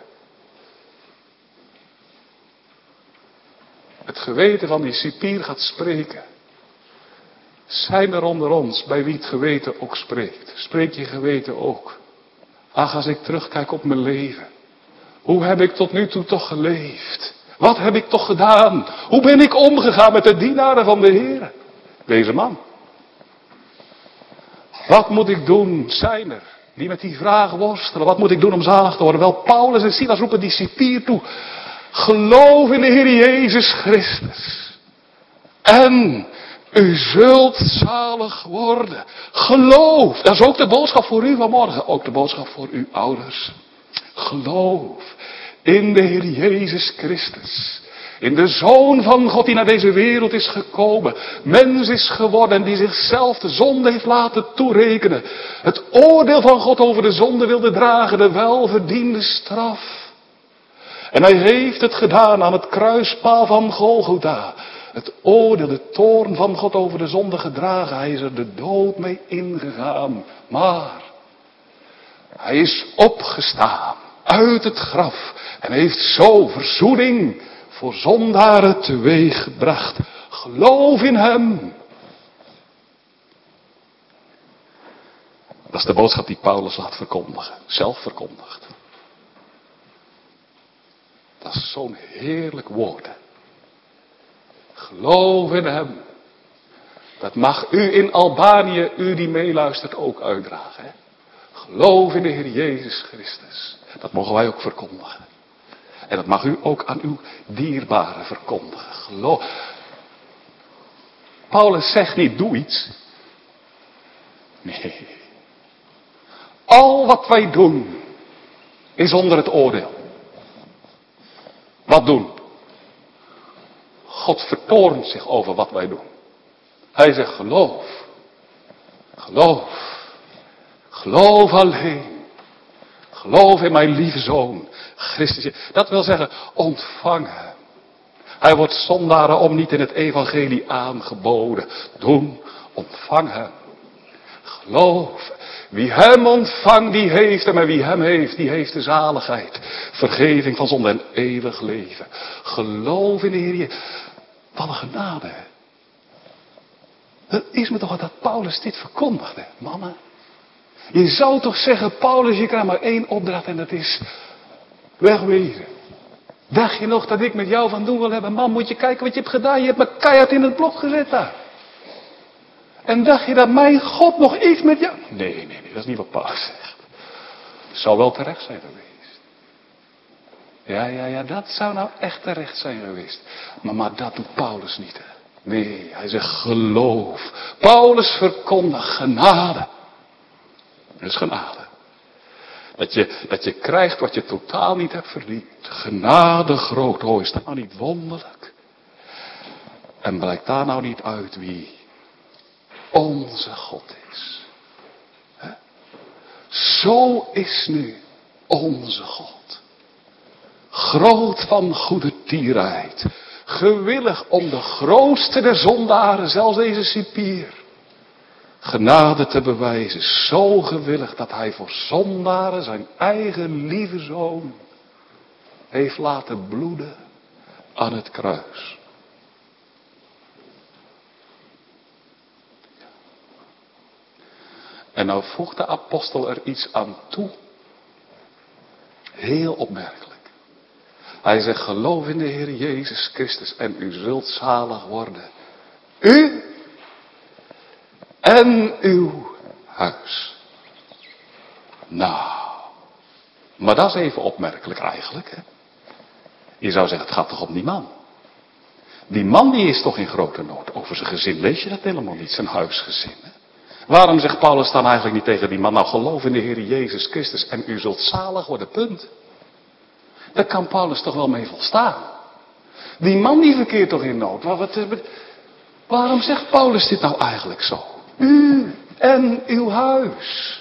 Het geweten van die cipier gaat spreken. Zijn er onder ons bij wie het geweten ook spreekt? Spreekt je geweten ook? Ach, als ik terugkijk op mijn leven. Hoe heb ik tot nu toe toch geleefd? Wat heb ik toch gedaan? Hoe ben ik omgegaan met de dienaren van de Heer? Deze man. Wat moet ik doen? Zijn er die met die vraag worstelen. Wat moet ik doen om zalig te worden? Wel, Paulus en Silas roepen die cipier toe. Geloof in de Heer Jezus Christus. En u zult zalig worden. Geloof. Dat is ook de boodschap voor u vanmorgen. Ook de boodschap voor uw ouders. Geloof in de Heer Jezus Christus. In de Zoon van God die naar deze wereld is gekomen. Mens is geworden en die zichzelf de zonde heeft laten toerekenen. Het oordeel van God over de zonde wilde dragen. De welverdiende straf. En hij heeft het gedaan aan het kruispaal van Golgotha. Het oordeel, de toorn van God over de zonde gedragen. Hij is er de dood mee ingegaan. Maar hij is opgestaan uit het graf. En heeft zo verzoening voor zondaren teweeggebracht. Geloof in hem. Dat is de boodschap die Paulus laat verkondigen. Zelf verkondigt. Dat is zo'n heerlijk woord. Hè? Geloof in hem. Dat mag u in Albanië, u die meeluistert, ook uitdragen. Hè? Geloof in de Heer Jezus Christus. Dat mogen wij ook verkondigen. En dat mag u ook aan uw dierbaren verkondigen. Geloof. Paulus zegt niet, doe iets. Nee. Al wat wij doen, is onder het oordeel. Wat doen? God vertoornt zich over wat wij doen. Hij zegt geloof. Geloof. Geloof alleen. Geloof in mijn lieve Zoon, Christus. Dat wil zeggen, ontvang hem. Hij wordt zondaren om niet in het evangelie aangeboden. Doen, ontvang hem. Geloof. Wie hem ontvangt, die heeft hem. En wie hem heeft, die heeft de zaligheid. Vergeving van zonde en eeuwig leven. Geloof in de Heer. Wat een genade. Dat is me toch wat dat Paulus dit verkondigde, mannen. Je zou toch zeggen, Paulus, je krijgt maar één opdracht en dat is wegwezen. Dacht je nog dat ik met jou van doen wil hebben? Man, moet je kijken wat je hebt gedaan. Je hebt me keihard in het blok gezet daar. En dacht je dat mijn God nog iets met jou... Nee, dat is niet wat Paulus zegt. Het zou wel terecht zijn geweest. Ja, dat zou nou echt terecht zijn geweest. Maar dat doet Paulus niet. Hè? Nee, hij zegt geloof. Paulus verkondigt genade. Dat is genade. Dat je krijgt wat je totaal niet hebt verdiend. Genade groot. Oh, is dat nou niet wonderlijk? En blijkt daar nou niet uit wie onze God is. He? Zo is nu onze God. Groot van goede tierheid. Gewillig om de grootste der zondaren, zelfs deze cipier, genade te bewijzen. Zo gewillig dat hij voor zondaren zijn eigen lieve Zoon heeft laten bloeden aan het kruis. En nou voegt de apostel er iets aan toe. Heel opmerkelijk. Hij zegt, geloof in de Heer Jezus Christus en u zult zalig worden. U en uw huis. Nou, maar dat is even opmerkelijk eigenlijk. Hè? Je zou zeggen, het gaat toch om die man. Die man die is toch in grote nood. Over zijn gezin lees je dat helemaal niet, zijn huisgezin. Hè? Waarom zegt Paulus dan eigenlijk niet tegen die man, nou geloof in de Heer Jezus Christus en u zult zalig worden, punt. Daar kan Paulus toch wel mee volstaan. Die man die verkeert toch in nood. Waarom zegt Paulus dit nou eigenlijk zo? U en uw huis.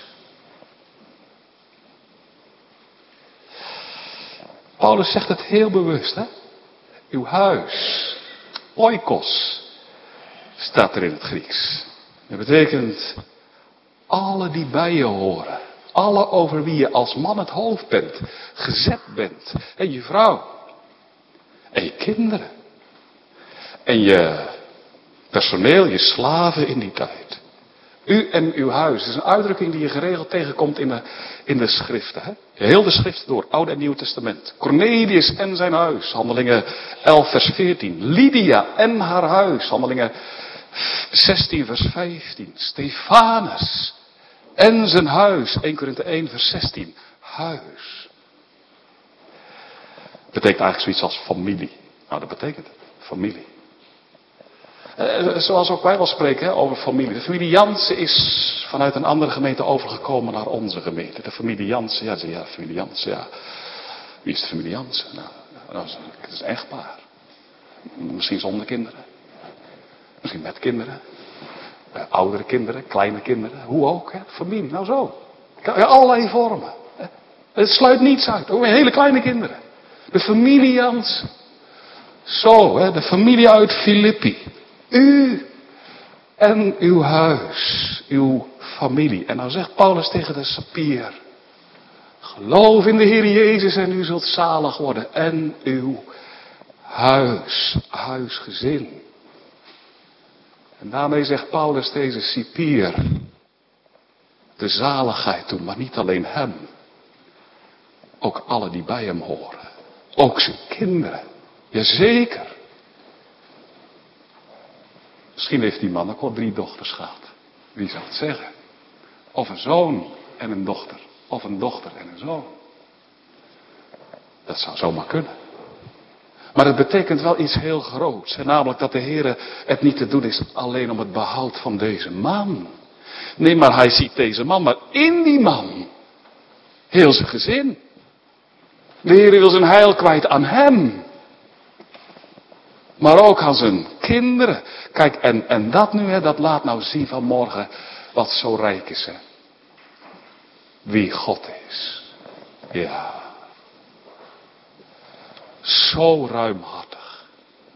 Paulus zegt het heel bewust, hè? Uw huis. Oikos. Staat er in het Grieks. Dat betekent alle die bij je horen. Alle over wie je als man het hoofd bent. Gezet bent. En je vrouw. En je kinderen. En je personeel, je slaven in die tijd. U en uw huis. Dat is een uitdrukking die je geregeld tegenkomt in de schriften. Hè? Heel de schrift door. Oude en Nieuw Testament. Cornelius en zijn huis. Handelingen 11 vers 14. Lydia en haar huis. Handelingen 16 vers 15. Stefanus en zijn huis. 1 Korinthe 1 vers 16. Huis. Betekent eigenlijk zoiets als familie. Nou, dat betekent het. Familie. Zoals ook wij wel spreken, hè, over familie. De familie Jansen is vanuit een andere gemeente overgekomen naar onze gemeente. De familie Jansen, ja, familie Jansen, ja. Wie is de familie Jansen? Nou, dat is een echtpaar. Misschien zonder kinderen. Misschien met kinderen. Oudere kinderen, kleine kinderen. Hoe ook, hè. Familie, nou zo. Allerlei vormen. Het sluit niets uit. Ook hele kleine kinderen. De familie Jansen. Zo, hè, de familie uit Filippi. U en uw huis, uw familie. En nou zegt Paulus tegen de sapier. Geloof in de Heer Jezus en u zult zalig worden. En uw huisgezin. En daarmee zegt Paulus deze cipier de zaligheid toe, maar niet alleen hem. Ook alle die bij hem horen. Ook zijn kinderen. Jazeker. Misschien heeft die man ook wel 3 dochters gehad. Wie zou het zeggen? Of een zoon en een dochter. Of een dochter en een zoon. Dat zou zomaar kunnen. Maar het betekent wel iets heel groots. En namelijk dat de Heer het niet te doen is alleen om het behoud van deze man. Nee, maar hij ziet deze man, maar in die man. Heel zijn gezin. De Heer wil zijn heil kwijt aan hem. Maar ook aan zijn kinderen. Kijk, en dat nu, hè, dat laat nou zien vanmorgen wat zo rijk is, hè. Wie God is. Ja. Zo ruimhartig.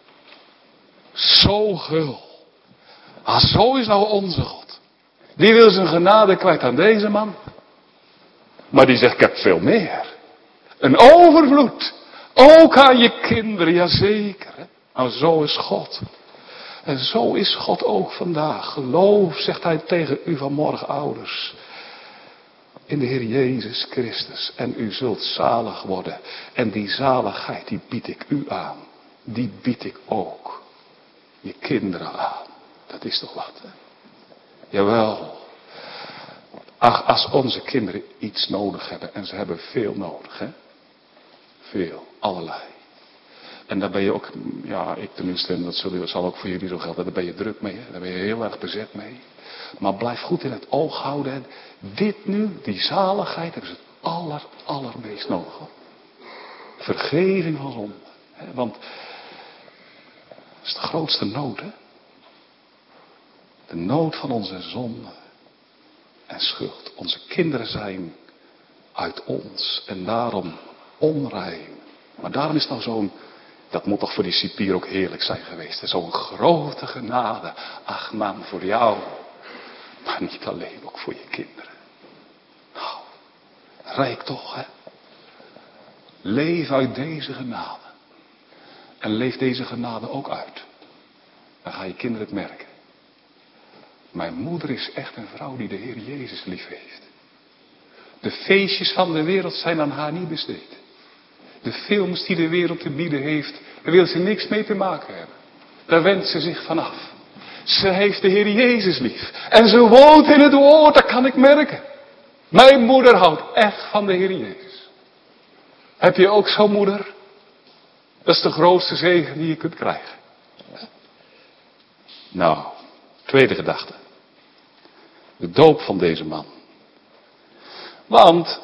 Zo gul. Ah, zo is nou onze God. Die wil zijn genade kwijt aan deze man. Maar die zegt, ik heb veel meer. Een overvloed. Ook aan je kinderen, jazeker. Hè? Nou, zo is God. En zo is God ook vandaag. Geloof, zegt hij tegen u vanmorgen, ouders. In de Heer Jezus Christus. En u zult zalig worden. En die zaligheid, die bied ik u aan. Die bied ik ook je kinderen aan. Dat is toch wat, hè? Jawel. Ach, als onze kinderen iets nodig hebben. En ze hebben veel nodig, hè? Veel, allerlei. En daar ben je ook, ja, ik tenminste, en dat zal ook voor jullie zo gelden, daar ben je druk mee, hè? Daar ben je heel erg bezet mee. Maar blijf goed in het oog houden. Hè? Dit nu, die zaligheid, hebben ze het allermeest nodig. Hoor. Vergeving van zonde. Hè? Want dat is de grootste nood, hè? De nood van onze zonde en schuld. Onze kinderen zijn uit ons en daarom onrein. Maar daarom is nou zo'n, dat moet toch voor die cipier ook heerlijk zijn geweest. Zo'n grote genade. Ach man, voor jou. Maar niet alleen, ook voor je kinderen. Nou, rijk toch, hè. Leef uit deze genade. En leef deze genade ook uit. Dan gaan je kinderen het merken. Mijn moeder is echt een vrouw die de Heer Jezus lief heeft. De feestjes van de wereld zijn aan haar niet besteed. De films die de wereld te bieden heeft, daar wil ze niks mee te maken hebben. Daar wendt ze zich vanaf. Ze heeft de Heer Jezus lief. En ze woont in het woord, dat kan ik merken. Mijn moeder houdt echt van de Heer Jezus. Heb je ook zo'n moeder? Dat is de grootste zegen die je kunt krijgen. Nou, tweede gedachte. De doop van deze man. Want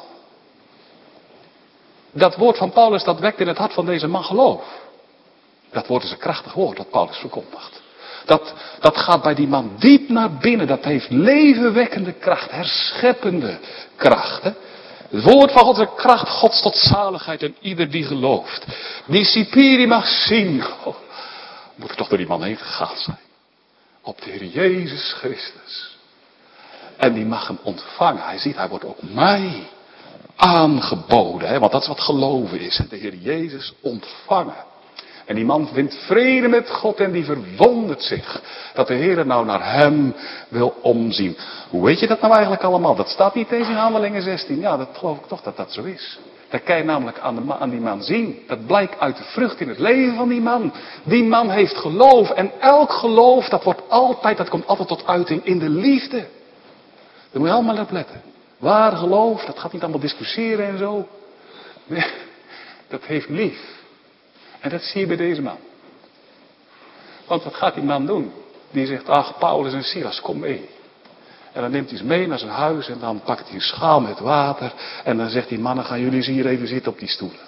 dat woord van Paulus, dat wekt in het hart van deze man geloof. Dat woord is een krachtig woord dat Paulus verkondigt. Dat gaat bij die man diep naar binnen. Dat heeft levenwekkende kracht, herscheppende kracht. Hè? Het woord van God is een kracht Gods tot zaligheid en ieder die gelooft. Die cipier die mag zien. Oh, moet er toch door die man heen gegaan zijn. Op de Heer Jezus Christus. En die mag hem ontvangen. Hij ziet, hij wordt ook mij aangeboden. Hè? Want dat is wat geloven is. Hè? De Heer Jezus ontvangen. En die man vindt vrede met God en die verwondert zich. Dat de Heer nou naar hem wil omzien. Hoe weet je dat nou eigenlijk allemaal? Dat staat niet eens in Handelingen 16. Ja, dat geloof ik toch dat dat zo is. Dat kan je namelijk aan die man zien. Dat blijkt uit de vrucht in het leven van die man. Die man heeft geloof. En elk geloof, dat komt altijd tot uiting in de liefde. Daar moet je allemaal op letten. Waar geloof, dat gaat niet allemaal discussiëren en zo. Nee, dat heeft lief. En dat zie je bij deze man. Want wat gaat die man doen? Die zegt, ach, Paulus en Silas, kom mee. En dan neemt hij ze mee naar zijn huis en dan pakt hij een schaal met water. En dan zegt hij, mannen, gaan jullie eens hier even zitten op die stoelen.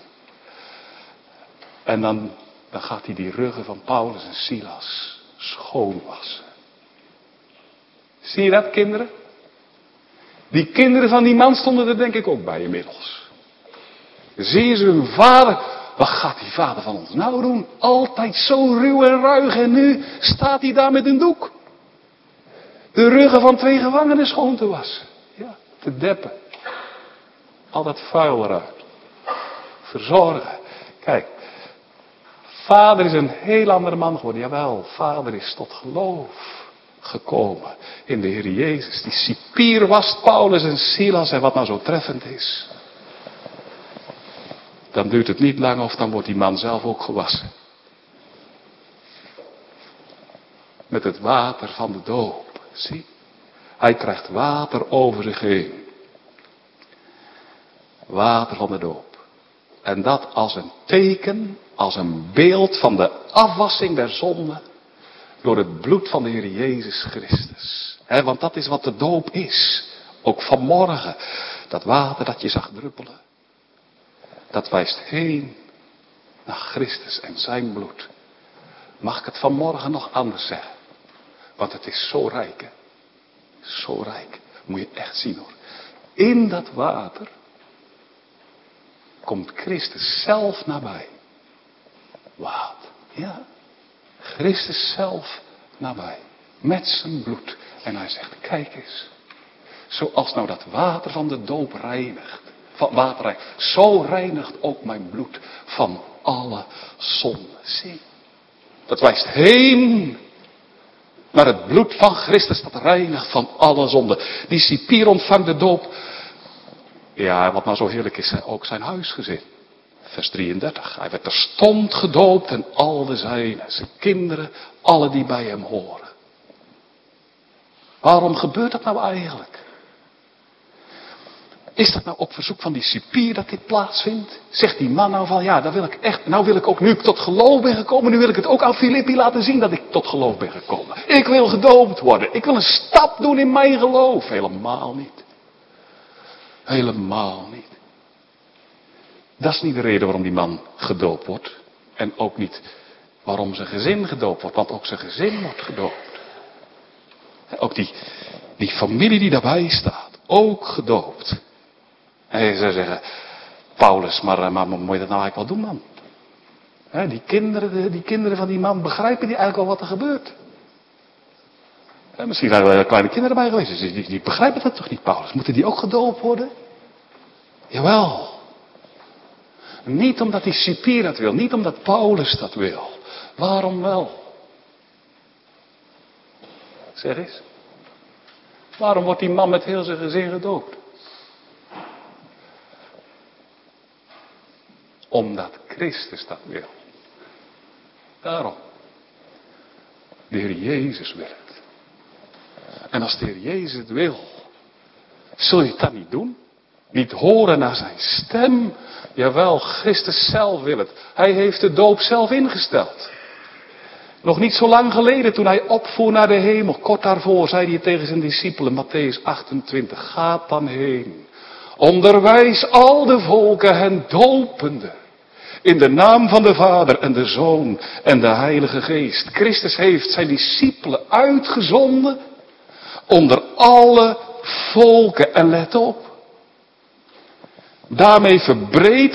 En dan gaat hij die ruggen van Paulus en Silas schoonwassen. Zie je dat, kinderen? Die kinderen van die man stonden er denk ik ook bij inmiddels. Zie je ze hun vader... Wat gaat die vader van ons nou doen? Altijd zo ruw en ruig en nu staat hij daar met een doek. De ruggen van 2 gevangenen schoon te wassen. Ja, te deppen. Al dat vuil eruit. Verzorgen. Kijk, vader is een heel andere man geworden. Jawel, vader is tot geloof gekomen in de Heer Jezus. Die cipier wast Paulus en Silas en wat nou zo treffend is. Dan duurt het niet lang of dan wordt die man zelf ook gewassen. Met het water van de doop. Zie. Hij krijgt water over zich heen. Water van de doop. En dat als een teken, als een beeld van de afwassing der zonde. Door het bloed van de Heer Jezus Christus. Want dat is wat de doop is. Ook vanmorgen. Dat water dat je zag druppelen. Dat wijst heen naar Christus en zijn bloed. Mag ik het vanmorgen nog anders zeggen? Want het is zo rijk, hè? Zo rijk. Moet je echt zien, hoor. In dat water komt Christus zelf nabij. Wat? Ja. Christus zelf nabij. Met zijn bloed. En hij zegt, kijk eens. Zoals nou dat water van de doop reinigt. Van waterrijk. Zo reinigt ook mijn bloed van alle zonde. Zie. Dat wijst heen naar het bloed van Christus. Dat reinigt van alle zonde. Die cipier ontvangt de doop. Ja, wat nou zo heerlijk is, ook zijn huisgezin. Vers 33. Hij werd terstond gedoopt en al de zijnen. Zijn kinderen, alle die bij hem horen. Waarom gebeurt dat nou eigenlijk? Is dat nou op verzoek van die cipier dat dit plaatsvindt? Zegt die man nou van, ja, dat wil ik echt, nou wil ik ook, nu ik tot geloof ben gekomen, nu wil ik het ook aan Filippi laten zien dat ik tot geloof ben gekomen. Ik wil gedoopt worden. Ik wil een stap doen in mijn geloof. Helemaal niet. Helemaal niet. Dat is niet de reden waarom die man gedoopt wordt. En ook niet waarom zijn gezin gedoopt wordt, want ook zijn gezin wordt gedoopt. Ook die familie die daarbij staat, ook gedoopt. En je zou zeggen, Paulus, maar moet je dat nou eigenlijk wel doen, man? Die kinderen van die man, begrijpen die eigenlijk wel wat er gebeurt? Misschien waren er kleine kinderen bij geweest, dus die begrijpen dat toch niet, Paulus? Moeten die ook gedoopt worden? Jawel. Niet omdat die cipier dat wil, niet omdat Paulus dat wil. Waarom wel? Zeg eens. Waarom wordt die man met heel zijn gezin gedoopt? Omdat Christus dat wil. Daarom. De Heer Jezus wil het. En als de Heer Jezus het wil, zul je het dan niet doen? Niet horen naar zijn stem? Jawel, Christus zelf wil het. Hij heeft de doop zelf ingesteld. Nog niet zo lang geleden, toen hij opvoer naar de hemel, kort daarvoor zei hij tegen zijn discipelen, Mattheüs 28, gaat dan heen. Onderwijs al de volken hen dopende. In de naam van de Vader en de Zoon en de Heilige Geest. Christus heeft zijn discipelen uitgezonden onder alle volken. En let op. Daarmee verbreedt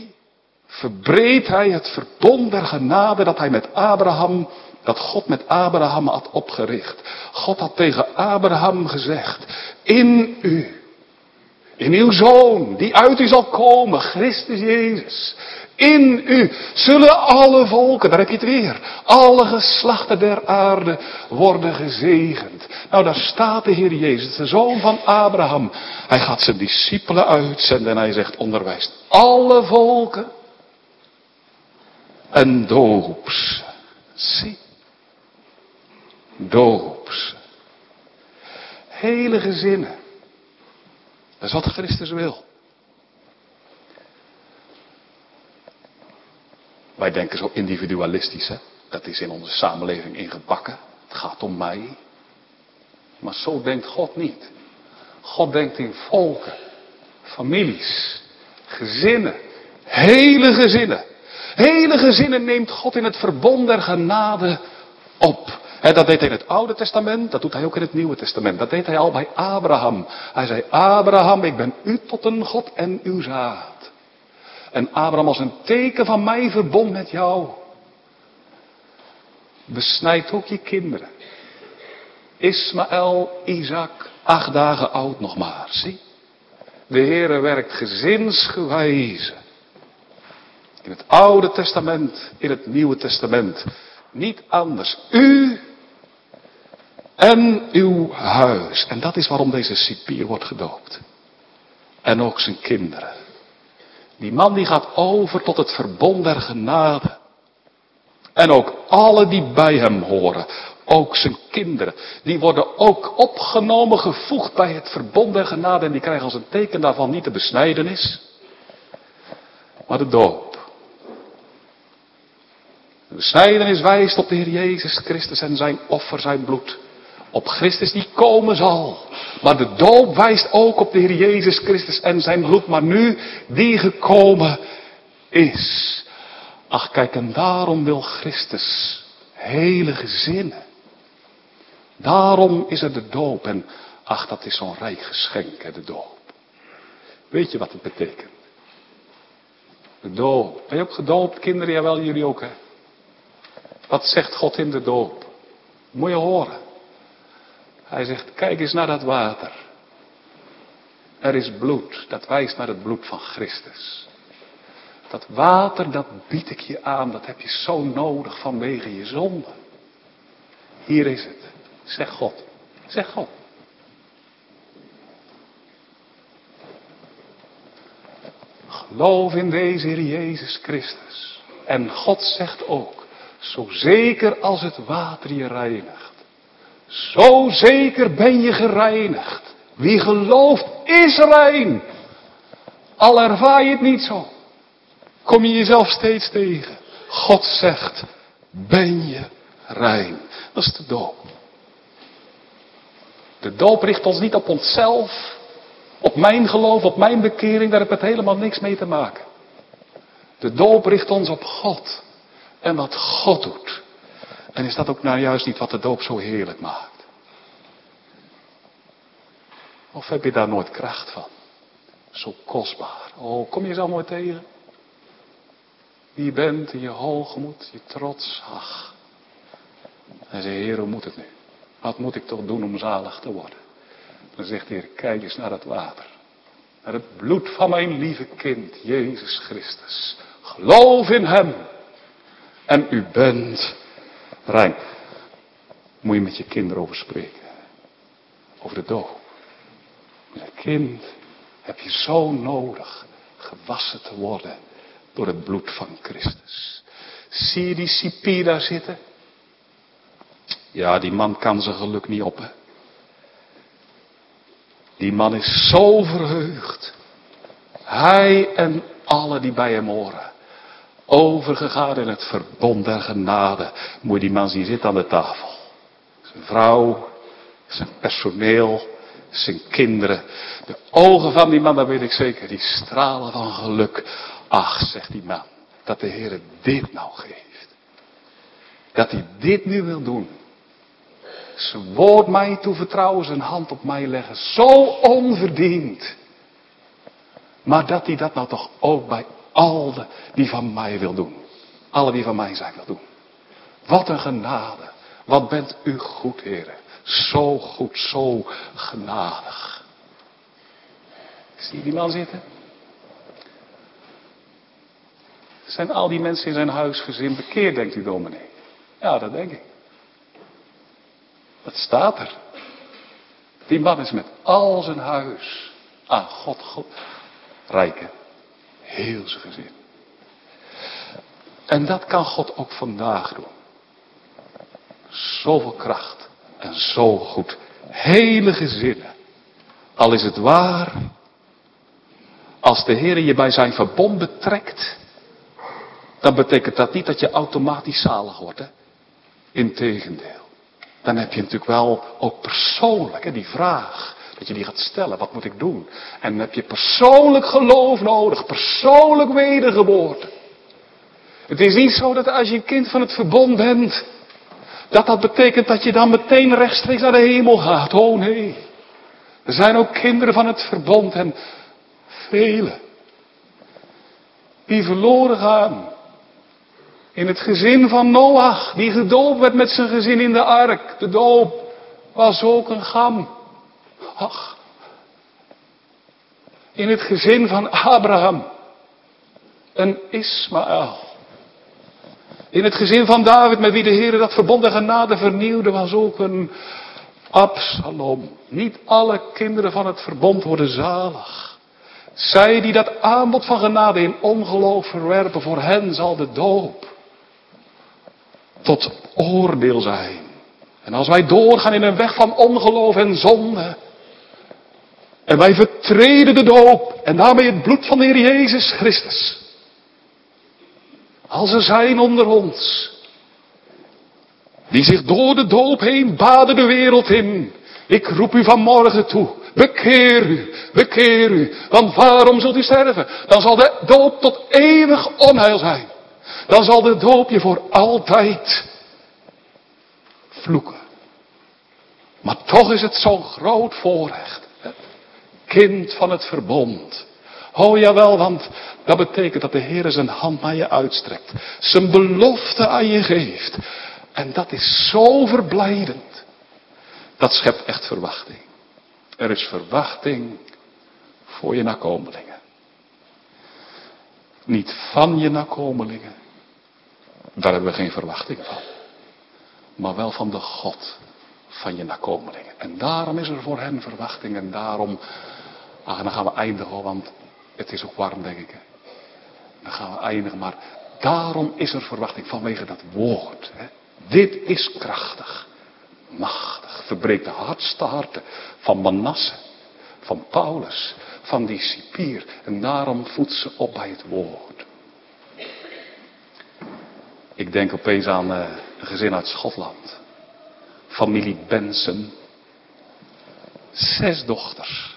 hij het verbond der genade dat God met Abraham had opgericht. God had tegen Abraham gezegd, in uw Zoon, die uit u zal komen, Christus Jezus. In u zullen alle volken, daar heb je het weer, alle geslachten der aarde worden gezegend. Nou, daar staat de Heer Jezus, de Zoon van Abraham. Hij gaat zijn discipelen uitzenden en hij zegt, onderwijst alle volken en doops. Zie, doops. Hele gezinnen. Dat is wat Christus wil. Wij denken zo individualistisch, hè. Dat is in onze samenleving ingebakken. Het gaat om mij. Maar zo denkt God niet. God denkt in volken, families, gezinnen, hele gezinnen. Hele gezinnen neemt God in het verbond der genade op. Dat deed hij in het Oude Testament, dat doet hij ook in het Nieuwe Testament. Dat deed hij al bij Abraham. Hij zei, Abraham, ik ben u tot een God en uw zaad. En Abraham als een teken van mijn verbond met jou. Besnijd ook je kinderen. Ismaël, Isaac, 8 dagen oud nog maar. Zie. De Heere werkt gezinsgewijze. In het Oude Testament, in het Nieuwe Testament. Niet anders. U en uw huis. En dat is waarom deze cipier wordt gedoopt. En ook zijn kinderen. Die man die gaat over tot het verbond der genade. En ook alle die bij hem horen. Ook zijn kinderen. Die worden ook opgenomen, gevoegd bij het verbond der genade. En die krijgen als een teken daarvan niet de besnijdenis. Maar de doop. De besnijdenis wijst op de Heer Jezus Christus en zijn offer, zijn bloed. Op Christus die komen zal. Maar de doop wijst ook op de Heer Jezus Christus en zijn bloed. Maar nu die gekomen is. Ach kijk, en daarom wil Christus hele gezinnen. Daarom is er de doop. En ach, dat is zo'n rijk geschenk, hè, de doop. Weet je wat het betekent? De doop. Ben je ook gedoopt, kinderen? Jawel, jullie ook, hè? Wat zegt God in de doop? Moet je horen. Hij zegt, kijk eens naar dat water. Er is bloed, dat wijst naar het bloed van Christus. Dat water, dat bied ik je aan, dat heb je zo nodig vanwege je zonde. Hier is het. Zeg God. Zeg God. Geloof in deze Heer Jezus Christus. En God zegt ook, zo zeker als het water je reinigt. Zo zeker ben je gereinigd. Wie gelooft is rein. Al ervaar je het niet zo. Kom je jezelf steeds tegen. God zegt, ben je rein. Dat is de doop. De doop richt ons niet op onszelf. Op mijn geloof, op mijn bekering. Daar heeft het helemaal niks mee te maken. De doop richt ons op God. En wat God doet. En is dat ook nou juist niet wat de doop zo heerlijk maakt? Of heb je daar nooit kracht van? Zo kostbaar. Oh, kom je jezelf nooit tegen? Wie je bent in je hoogmoed, je trots. Ach. Hij zei, Heer, hoe moet het nu? Wat moet ik toch doen om zalig te worden? Dan zegt de Heer, kijk eens naar het water. Naar het bloed van mijn lieve kind, Jezus Christus. Geloof in hem. En u bent rein. Moet je met je kinderen over spreken. over de doop. Mijn kind, heb je zo nodig gewassen te worden door het bloed van Christus. Zie je die cipier daar zitten? Ja, die man kan zijn geluk niet op, hè. Die man is zo verheugd. Hij en alle die bij hem horen. Overgegaan in het verbond der genade. Moet je die man zien zitten aan de tafel. Zijn vrouw, zijn personeel, zijn kinderen. De ogen van die man, dat weet ik zeker, die stralen van geluk. Ach, zegt die man, dat de Heer dit nou geeft. Dat hij dit nu wil doen. Zijn woord mij toevertrouwen, zijn hand op mij leggen. Zo onverdiend. Maar dat hij dat nou toch ook bij alle die van mij wil doen. Alle die van mij zijn wil doen. Wat een genade. Wat bent u goed, Heer. Zo goed, zo genadig. Zie je die man zitten? Zijn al die mensen in zijn huisgezin bekeerd, denkt u, dominee? Ja, dat denk ik. Dat staat er. Die man is met al zijn huis aan God rijken. Heel zijn gezin. En dat kan God ook vandaag doen. Zoveel kracht en zo goed. Hele gezinnen. Al is het waar. Als de Heer je bij zijn verbond betrekt. Dan betekent dat niet dat je automatisch zalig wordt. Hè? Integendeel. Dan heb je natuurlijk wel ook persoonlijk die vraag. Dat je die gaat stellen. Wat moet ik doen? En dan heb je persoonlijk geloof nodig. Persoonlijk wedergeboorte. Het is niet zo dat als je een kind van het verbond bent. Dat betekent dat je dan meteen rechtstreeks naar de hemel gaat. Oh nee. Er zijn ook kinderen van het verbond. En velen. Die verloren gaan. In het gezin van Noach, die gedoopt werd met zijn gezin in de ark. De doop was ook een gam. Ach. In het gezin van Abraham. Een Ismaël. In het gezin van David, met wie de Heer dat verbond en genade vernieuwde, was ook een Absalom. Niet alle kinderen van het verbond worden zalig. Zij die dat aanbod van genade in ongeloof verwerpen, voor hen zal de doop tot oordeel zijn. En als wij doorgaan in een weg van ongeloof en zonde, en wij vertreden de doop, en daarmee het bloed van de Heer Jezus Christus. Als er zijn onder ons, die zich door de doop heen baden de wereld in. Ik roep u vanmorgen toe, bekeer u, want waarom zult u sterven? Dan zal de doop tot eeuwig onheil zijn. Dan zal de doop je voor altijd vloeken. Maar toch is het zo'n groot voorrecht. Kind van het verbond. Oh jawel, want dat betekent dat de Heer zijn hand naar je uitstrekt. Zijn belofte aan je geeft. En dat is zo verblijdend. Dat schept echt verwachting. Er is verwachting voor je nakomelingen. Niet van je nakomelingen. Daar hebben we geen verwachting van. Maar wel van de God van je nakomelingen. En daarom is er voor hen verwachting. En daarom, dan gaan we eindigen, want het is ook warm, denk ik. Hè? Dan gaan we eindigen, maar daarom is er verwachting vanwege dat woord. Hè? Dit is krachtig, machtig, verbreekt de hardste harten van Manasse, van Paulus, van die cipier. En daarom voedt ze op bij het woord. Ik denk opeens aan een gezin uit Schotland. Familie Benson. 6 dochters.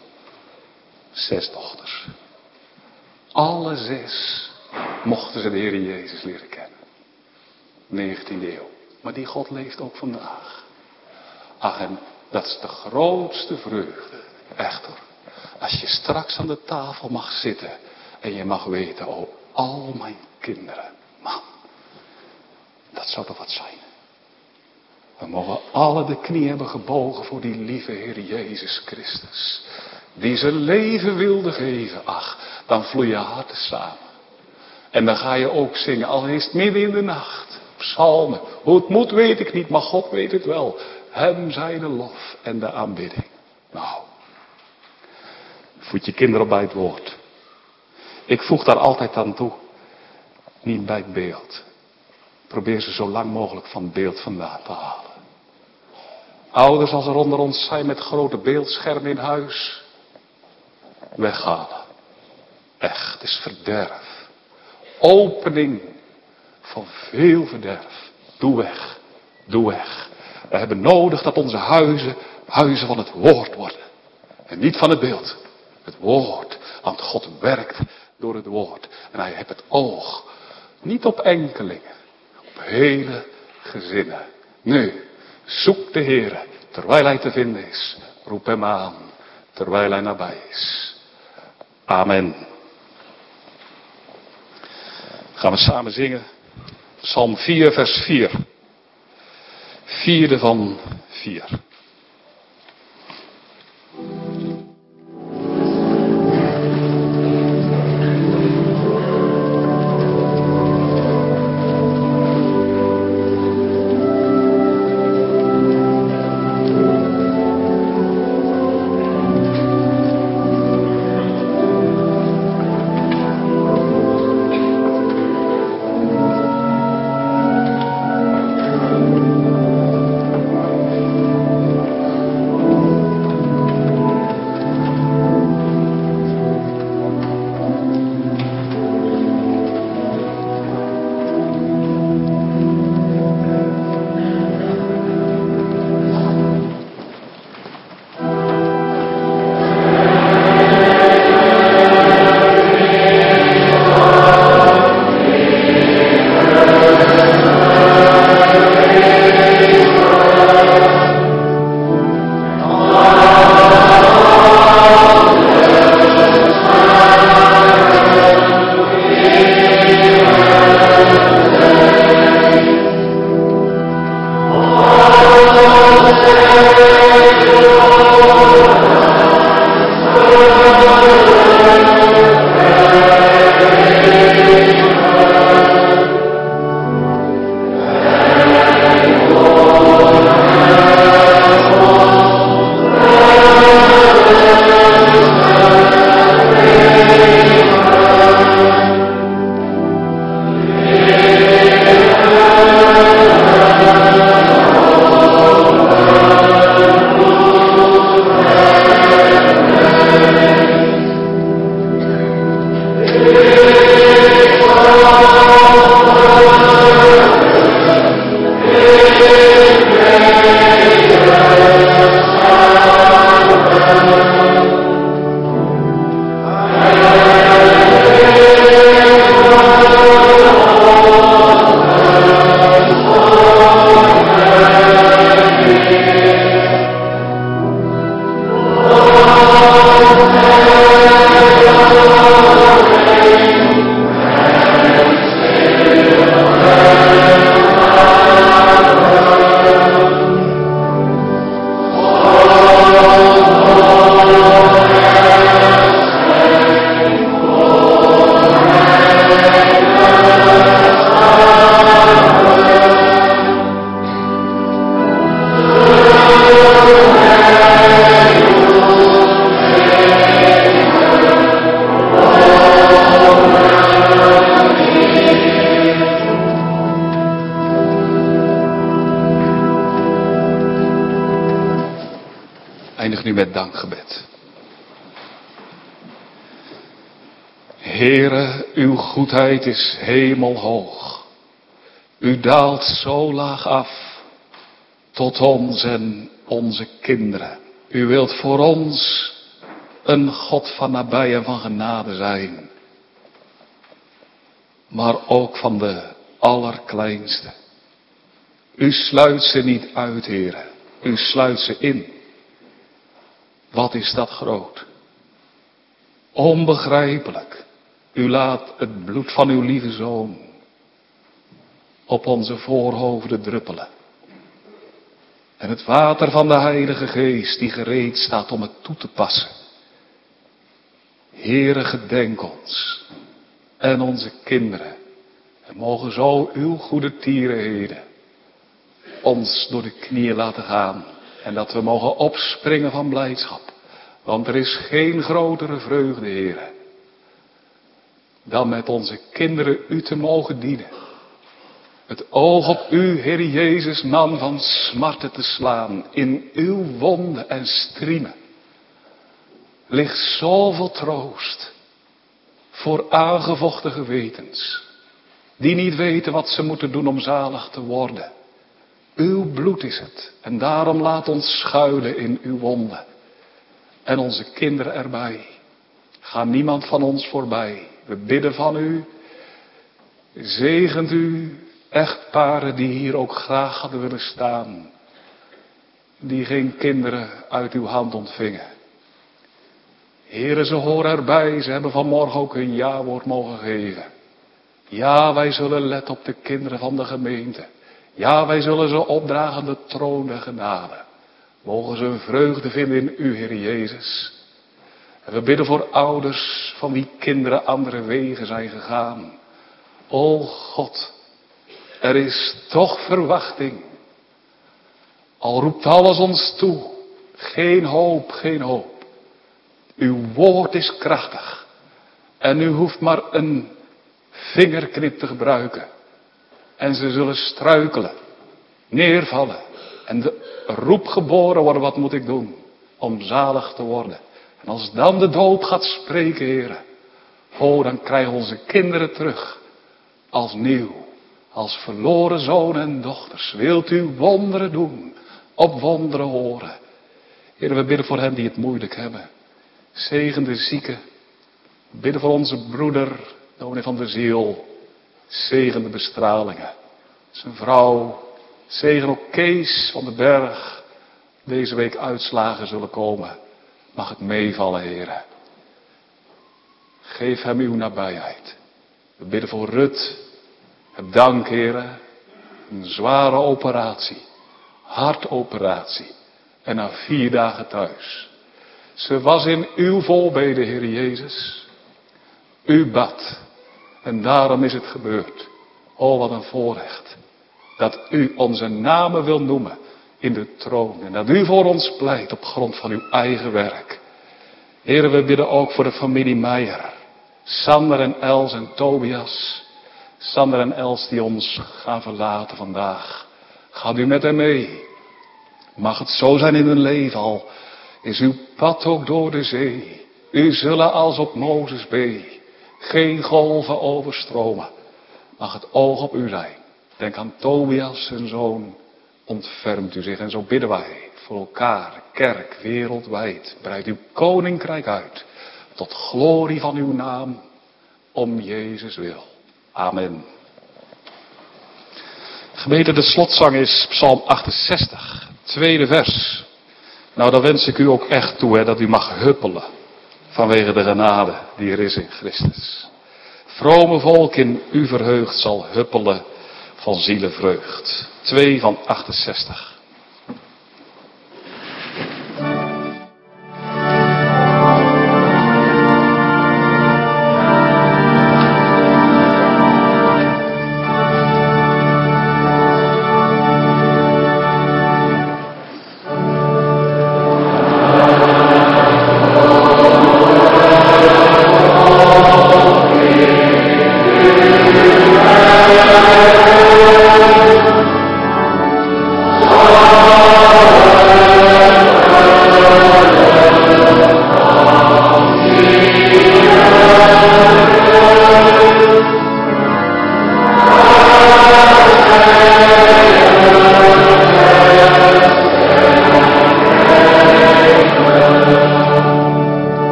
6 dochters. Alle 6 mochten ze de Heer Jezus leren kennen. 19e eeuw. Maar die God leeft ook vandaag. Ach, en dat is de grootste vreugde. Echt hoor. Als je straks aan de tafel mag zitten. En je mag weten, oh, al mijn kinderen. Man, dat zou toch wat zijn. We mogen alle de knie hebben gebogen voor die lieve Heer Jezus Christus. Die zijn leven wilde geven. Ach, dan vloeien je harten samen. En dan ga je ook zingen, al is het midden in de nacht. Psalmen. Hoe het moet weet ik niet, maar God weet het wel. hem zij de lof en de aanbidding. Nou, voed je kinderen op bij het woord. Ik voeg daar altijd aan toe. Niet bij het beeld. Probeer ze zo lang mogelijk van het beeld vandaan te halen. Ouders, als er onder ons zijn met grote beeldschermen in huis, weghalen. Echt, het is verderf. Opening van veel verderf. Doe weg. Doe weg. We hebben nodig dat onze huizen van het woord worden. En niet van het beeld. Het woord. Want God werkt door het woord. En hij heeft het oog. Niet op enkelingen. Op hele gezinnen. Nu, zoek de Heere terwijl hij te vinden is. Roep hem aan terwijl hij nabij is. Amen. Gaan we samen zingen. Psalm 4 vers 4. Vierde van 4. Eindig nu met dankgebed. Heere, uw goedheid is hemelhoog. U daalt zo laag af tot ons en onze kinderen. U wilt voor ons een God van nabij en van genade zijn. Maar ook van de allerkleinste. U sluit ze niet uit, Heere. U sluit ze in. Wat is dat groot? Onbegrijpelijk. U laat het bloed van uw lieve Zoon op onze voorhoofden druppelen. En het water van de Heilige Geest die gereed staat om het toe te passen. Heere, gedenk ons en onze kinderen. En mogen zo uw goede tierenheden ons door de knieën laten gaan. En dat we mogen opspringen van blijdschap. Want er is geen grotere vreugde, Heere, dan met onze kinderen u te mogen dienen. Het oog op u, Heer Jezus, man van smarten te slaan. In uw wonden en striemen ligt zoveel troost voor aangevochten gewetens, die niet weten wat ze moeten doen om zalig te worden. Uw bloed is het, en daarom laat ons schuilen in uw wonden. En onze kinderen erbij. Ga niemand van ons voorbij. We bidden van u, zegent u echtparen die hier ook graag hadden willen staan, die geen kinderen uit uw hand ontvingen. Heere, ze horen erbij, ze hebben vanmorgen ook hun ja-woord mogen geven. Ja, wij zullen letten op de kinderen van de gemeente. Ja, wij zullen ze opdragen de troon der genade. Mogen ze een vreugde vinden in u, Heer Jezus. En we bidden voor ouders van wie kinderen andere wegen zijn gegaan. O God, er is toch verwachting. Al roept alles ons toe. Geen hoop, geen hoop. Uw woord is krachtig. En u hoeft maar een vingerknip te gebruiken. En ze zullen struikelen, neervallen. En de roep geboren worden, wat moet ik doen om zalig te worden? En als dan de doop gaat spreken, Heere, dan krijgen onze kinderen terug als nieuw. Als verloren zonen en dochters. Wilt u wonderen doen, op wonderen horen. Heer, we bidden voor hen die het moeilijk hebben. Zegen de zieken. We bidden voor onze broeder, dominee van der Ziel. Zegen de bestralingen. Zijn vrouw. Zegen ook Kees van den Berg. Deze week uitslagen zullen komen. Mag het meevallen, Heer. Geef hem uw nabijheid. We bidden voor Rut. Heb dank, Heer. Een zware operatie. Hartoperatie. En na 4 dagen thuis. Ze was in uw voorbeden, Heer Jezus. U bad. En daarom is het gebeurd. Oh, wat een voorrecht. Dat u onze namen wil noemen in de troon. En dat u voor ons pleit op grond van uw eigen werk. Heer, we bidden ook voor de familie Meijer. Sander en Els en Tobias. Sander en Els die ons gaan verlaten vandaag. Gaat u met hen mee. Mag het zo zijn in hun leven, al is uw pad ook door de zee. U zullen als op Mozes bee geen golven overstromen. Mag het oog op u zijn. Denk aan Tobias, zijn zoon. Ontfermt u zich. En zo bidden wij voor elkaar, kerk, wereldwijd. Breid uw koninkrijk uit. Tot glorie van uw naam. Om Jezus wil. Amen. Gemeente, de slotzang is Psalm 68. 2e vers. Nou, dan wens ik u ook echt toe, dat u mag huppelen. Vanwege de genade die er is in Christus. Vrome volk in u verheugd zal huppelen van zielenvreugd. 2 van 68.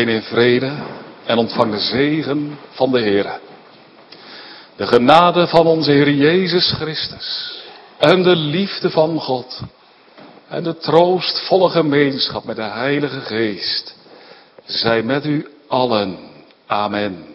iedereen in vrede en ontvang de zegen van de Heere. De genade van onze Heer Jezus Christus en de liefde van God en de troostvolle gemeenschap met de Heilige Geest zij met u allen. Amen.